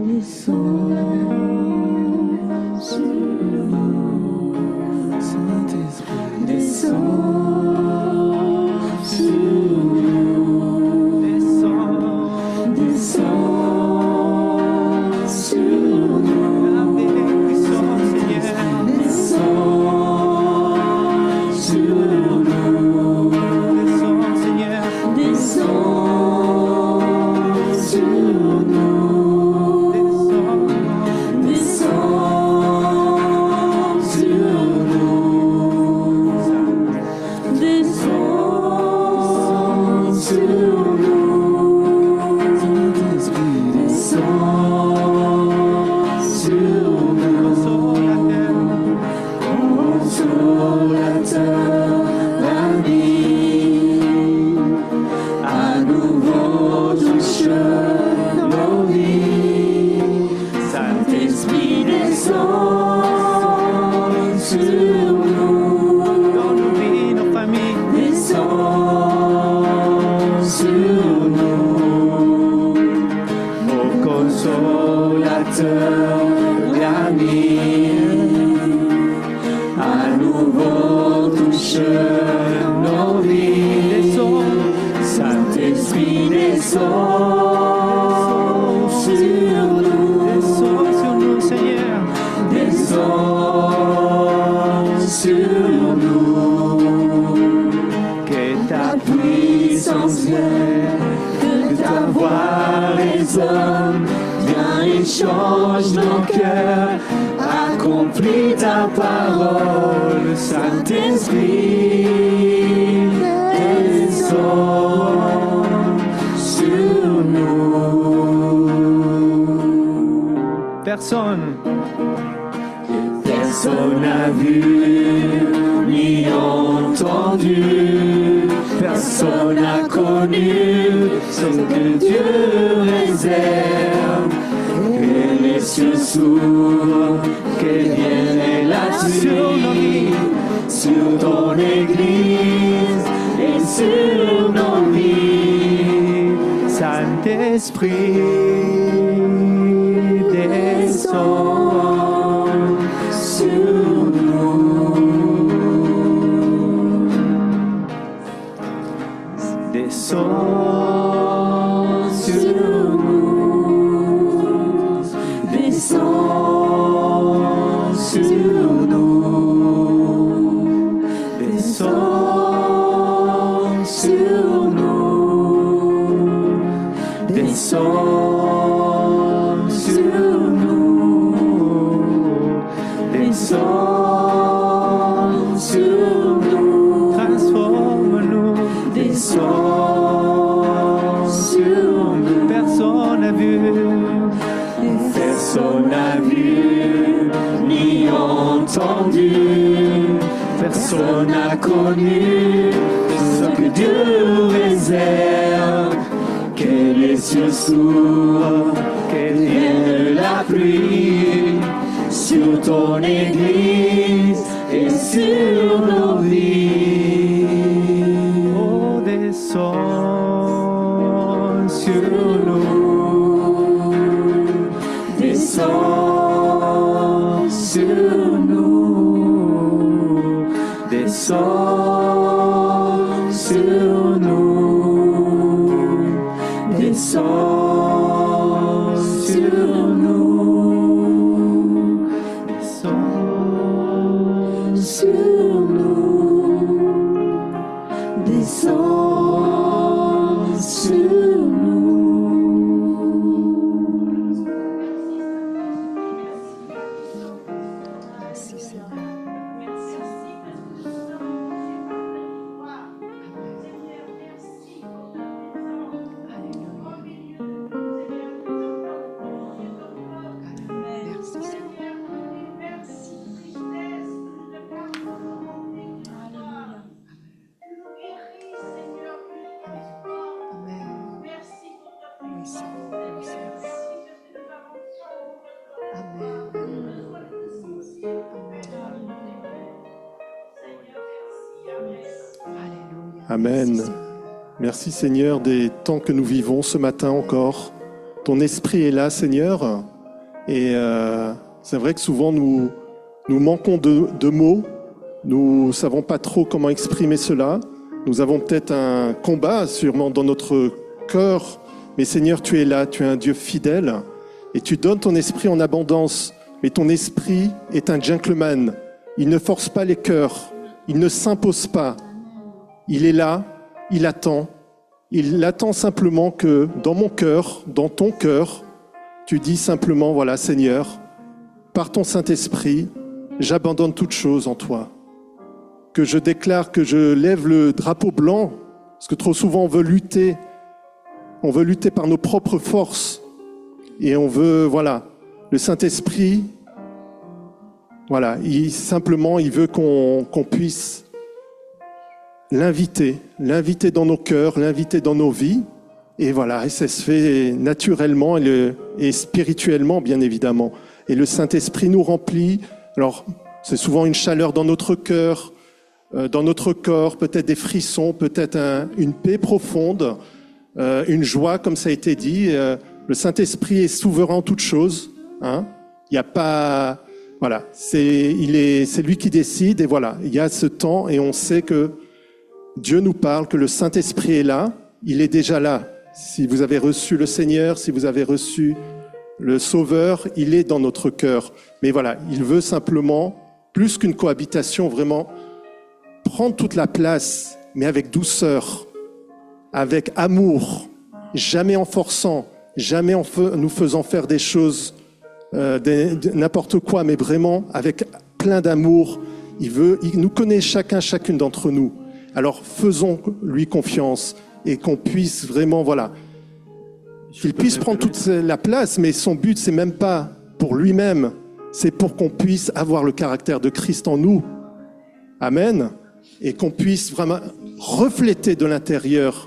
Personne, personne n'a vu ni entendu, personne n'a connu ce que Dieu réserve. Que les cieux s'ouvrent, que vienne la pluie sur ton Église et sur nos vies. Saint-Esprit, descends sur nous. Descends sur nous. Descends sur nous. Descends sur nous. Descends sur nous. Descends sur nous. transforme-nous. Descends sur nous. Personne n'a vu, Personne n'a vu ni entendu, personne n'a connu ce que Dieu réserve. Que les cieux s'ouvrent, que vienne la pluie sur ton Église et sur nos vies. oh descends sur nous. Descends sur nous. Descends sur nous. Descends sur nous. Descends Sur nous. Descends sur nous. Merci Seigneur. Merci Seigneur. Amen. Oui Seigneur. Oui Seigneur. Amen. Alléluia. Amen. Merci, Seigneur. Merci Seigneur des temps que nous vivons ce matin encore. ton esprit est là, Seigneur. Et euh, c'est vrai que souvent nous, nous manquons de, de mots. Nous ne savons pas trop comment exprimer cela. Nous avons peut-être un combat sûrement dans notre cœur. Mais Seigneur, tu es là, tu es un Dieu fidèle. Et tu donnes ton esprit en abondance. Mais ton esprit est un gentleman. Il ne force pas les cœurs. Il ne s'impose pas. Il est là, il attend. Il attend simplement que dans mon cœur, dans ton cœur, tu dis simplement, voilà Seigneur, par ton Saint-Esprit, j'abandonne toute chose en toi. Que je déclare, que je lève le drapeau blanc, parce que trop souvent on veut lutter, on veut lutter par nos propres forces, et on veut, voilà, le Saint-Esprit, voilà, il, simplement il veut qu'on, qu'on puisse l'inviter, l'inviter dans nos cœurs, l'inviter dans nos vies, et voilà, et ça se fait naturellement et, le, et spirituellement, bien évidemment. Et le Saint-Esprit nous remplit, alors c'est souvent une chaleur dans notre cœur, dans notre corps, peut-être des frissons, peut-être un, une paix profonde, euh, une joie, comme ça a été dit. Euh, le Saint-Esprit est souverain en toutes choses. Hein. Il n'y a pas, voilà, c'est, il est, c'est lui qui décide. Et voilà, il y a ce temps et on sait que Dieu nous parle, que le Saint-Esprit est là. Il est déjà là. Si vous avez reçu le Seigneur, si vous avez reçu le Sauveur, il est dans notre cœur. Mais voilà, il veut simplement, plus qu'une cohabitation, vraiment prendre toute la place, mais avec douceur, avec amour, jamais en forçant, jamais en fe- nous faisant faire des choses, euh, des, de, n'importe quoi, mais vraiment avec plein d'amour. Il veut, il nous connaît chacun, chacune d'entre nous. Alors faisons-lui confiance et qu'on puisse vraiment, voilà, qu'il puisse prendre toute la place, mais son but, c'est même pas pour lui-même, c'est pour qu'on puisse avoir le caractère de Christ en nous. Amen. Et qu'on puisse vraiment refléter de l'intérieur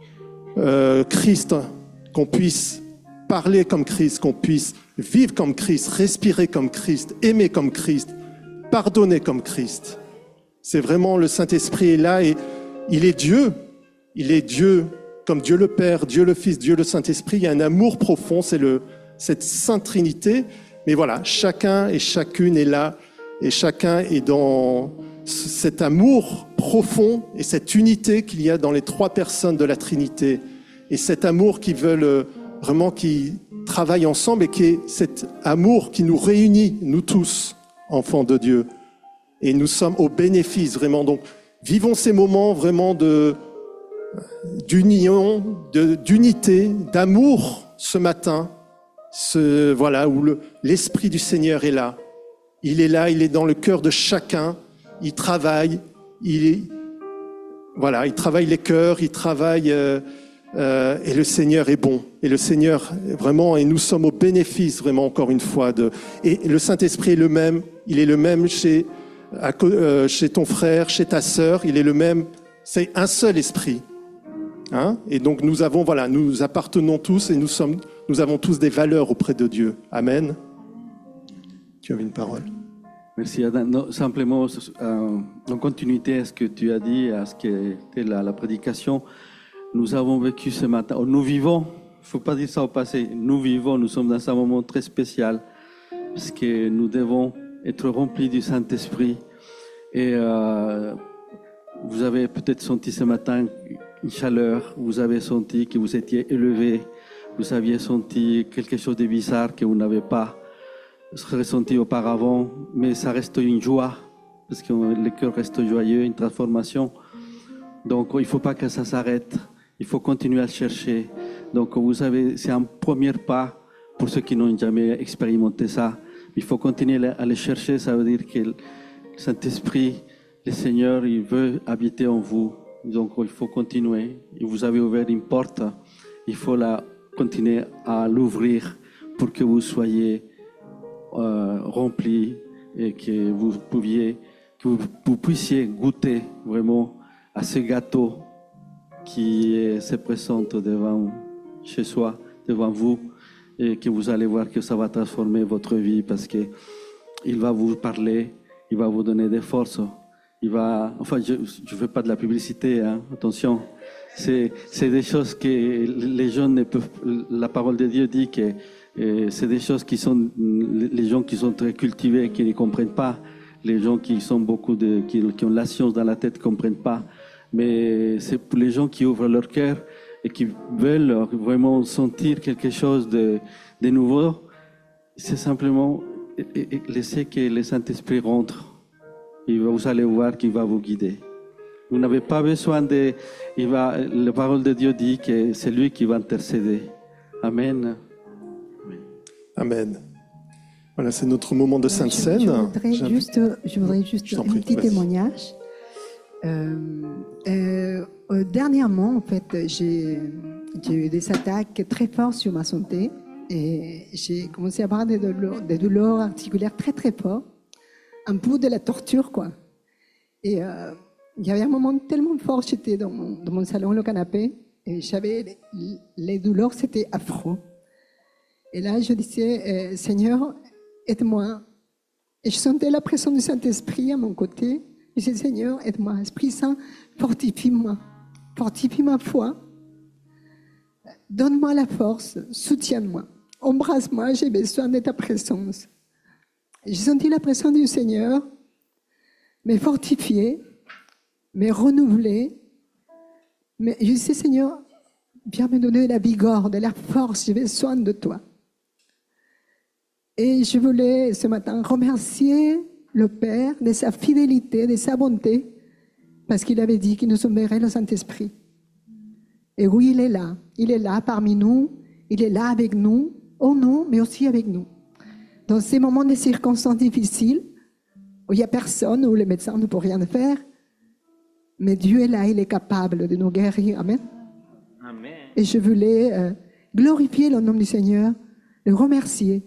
euh, Christ, qu'on puisse parler comme Christ, qu'on puisse vivre comme Christ, respirer comme Christ, aimer comme Christ, pardonner comme Christ. C'est vraiment le Saint-Esprit est là et il est Dieu. Il est Dieu comme Dieu le Père, Dieu le Fils, Dieu le Saint-Esprit. Il y a un amour profond, c'est le, cette Sainte Trinité. Mais voilà, chacun et chacune est là et chacun est dans cet amour profond et cette unité qu'il y a dans les trois personnes de la Trinité et cet amour qui veulent vraiment, qui travaillent ensemble et qui est cet amour qui nous réunit, nous tous, enfants de Dieu. Et nous sommes au bénéfice vraiment. Donc, vivons ces moments vraiment de, d'union, de, d'unité, d'amour ce matin, ce, voilà, où le, l'Esprit du Seigneur est là. Il est là, il est dans le cœur de chacun. Il travaille, il est, voilà, il travaille les cœurs, il travaille, euh, euh, et le Seigneur est bon. Et le Seigneur, vraiment, et nous sommes au bénéfice, vraiment, encore une fois, de, et le Saint-Esprit est le même, il est le même chez, à, euh, chez ton frère, chez ta sœur, il est le même, c'est un seul esprit. Hein? Et donc, nous avons, voilà, nous appartenons tous et nous sommes, nous avons tous des valeurs auprès de Dieu. Amen. Tu avais une parole. Merci Adam. Non, simplement, euh, en continuité à ce que tu as dit, à ce qu'était la, la prédication, nous avons vécu ce matin, nous vivons, il ne faut pas dire ça au passé, nous vivons, nous sommes dans un moment très spécial, parce que nous devons être remplis du Saint-Esprit. Et euh, vous avez peut-être senti ce matin une chaleur, vous avez senti que vous étiez élevé, vous aviez senti quelque chose de bizarre que vous n'avez pas ressenti auparavant, mais ça reste une joie, parce que le cœur reste joyeux, une transformation. Donc il ne faut pas que ça s'arrête, il faut continuer à chercher. Donc vous savez, c'est un premier pas pour ceux qui n'ont jamais expérimenté ça. Il faut continuer à le chercher, ça veut dire que le Saint-Esprit, le Seigneur, il veut habiter en vous. Donc il faut continuer. Et vous avez ouvert une porte, il faut la continuer à l'ouvrir pour que vous soyez Euh, rempli et que vous pouviez, que vous, vous puissiez goûter vraiment à ce gâteau qui est, se présente devant chez soi, devant vous, et que vous allez voir que ça va transformer votre vie parce que il va vous parler, il va vous donner des forces, il va, enfin je ne fais pas de la publicité, hein, attention, C'est, c'est des choses que les gens ne peuvent. La parole de Dieu dit que euh, c'est des choses qui sont les gens qui sont très cultivés, qui ne comprennent pas. Les gens qui sont beaucoup de, qui, qui ont la science dans la tête ne comprennent pas. Mais c'est pour les gens qui ouvrent leur cœur et qui veulent vraiment sentir quelque chose de, de nouveau. C'est simplement laisser que le Saint-Esprit rentre. Et vous allez voir qu'il va vous guider. Vous n'avez pas besoin de... Il va, la parole de Dieu dit que c'est lui qui va intercéder. Amen. Amen. Voilà, c'est notre moment de Sainte Je, Seine. je voudrais juste, je voudrais juste Je t'en un prie, petit vas-y. témoignage. Euh, euh, euh, dernièrement, en fait, j'ai j'ai eu des attaques très fortes sur ma santé et j'ai commencé à avoir des douleurs, des douleurs articulaires très très fortes, un peu de la torture, quoi. Et euh, il y avait un moment tellement fort, j'étais dans mon, dans mon salon, le canapé, et j'avais les, les douleurs, c'était affreux. Et là, je disais, euh, Seigneur, aide-moi. Et je sentais la pression du Saint-Esprit à mon côté. Je disais, Seigneur, aide-moi. Esprit Saint, fortifie-moi. Fortifie ma foi. Donne-moi la force. Soutiens-moi. Embrasse-moi. J'ai besoin de ta présence. J'ai senti la pression du Seigneur me fortifier, me renouveler. Mais je disais, Seigneur, viens me donner de la vigueur, de la force. J'ai besoin de toi. Et je voulais ce matin remercier le Père de sa fidélité, de sa bonté, parce qu'il avait dit qu'il nous enverrait le Saint-Esprit. Et oui, il est là. Il est là parmi nous. Il est là avec nous, en nous, mais aussi avec nous. Dans ces moments de circonstances difficiles, où il n'y a personne, où les médecins ne peuvent rien faire, mais Dieu est là, il est capable de nous guérir. Amen. Amen. Et je voulais euh, glorifier le nom du Seigneur, le remercier.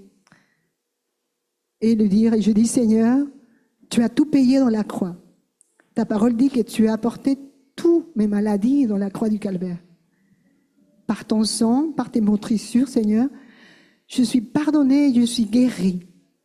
Et lui dire, et je dis, Seigneur, tu as tout payé dans la croix. Ta parole dit que tu as porté toutes mes maladies dans la croix du calvaire. Par ton sang, par tes meurtrissures, Seigneur, je suis pardonné, je suis guéri.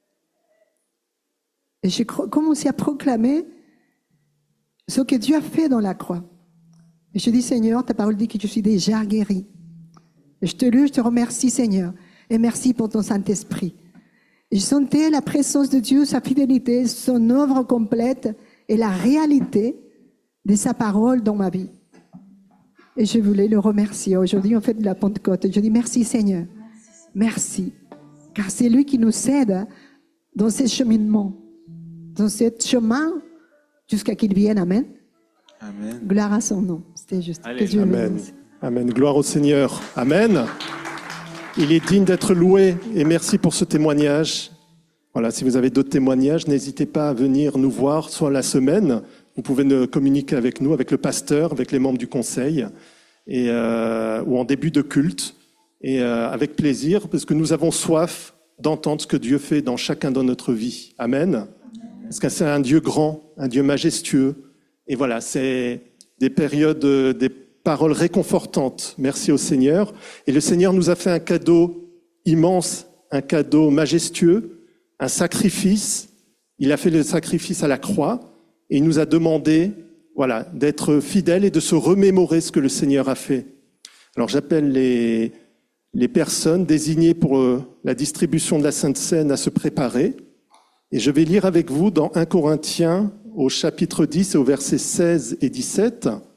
Et j'ai commencé à proclamer ce que Dieu a fait dans la croix. Et je dis, Seigneur, ta parole dit que je suis déjà guéri. Et je te loue, je te remercie, Seigneur. Et merci pour ton Saint-Esprit. Je sentais la présence de Dieu, sa fidélité, son œuvre complète et la réalité de sa parole dans ma vie. Et je voulais le remercier. Aujourd'hui, on fait de la Pentecôte. Je dis merci Seigneur. Merci. Car c'est lui qui nous aide dans ce cheminement, dans ce chemin jusqu'à qu'il vienne. Amen. Amen. Gloire à son nom. C'était juste. Allez. Que Dieu le Amen. bénisse. Amen. Gloire au Seigneur. Amen. Il est digne d'être loué et merci pour ce témoignage. Voilà, si vous avez d'autres témoignages, n'hésitez pas à venir nous voir, soit la semaine. Vous pouvez nous communiquer avec nous, avec le pasteur, avec les membres du conseil, et, euh, ou en début de culte, et euh, avec plaisir, parce que nous avons soif d'entendre ce que Dieu fait dans chacun de notre vie. Amen. Parce que c'est un Dieu grand, un Dieu majestueux. Et voilà, c'est des périodes, des paroles réconfortantes. Merci au Seigneur. Et le Seigneur nous a fait un cadeau immense, un cadeau majestueux, un sacrifice. Il a fait le sacrifice à la croix et il nous a demandé, voilà, d'être fidèles et de se remémorer ce que le Seigneur a fait. Alors j'appelle les, les personnes désignées pour la distribution de la Sainte Seine à se préparer. Et je vais lire avec vous dans un Corinthiens au chapitre dix et au versets seize et dix-sept.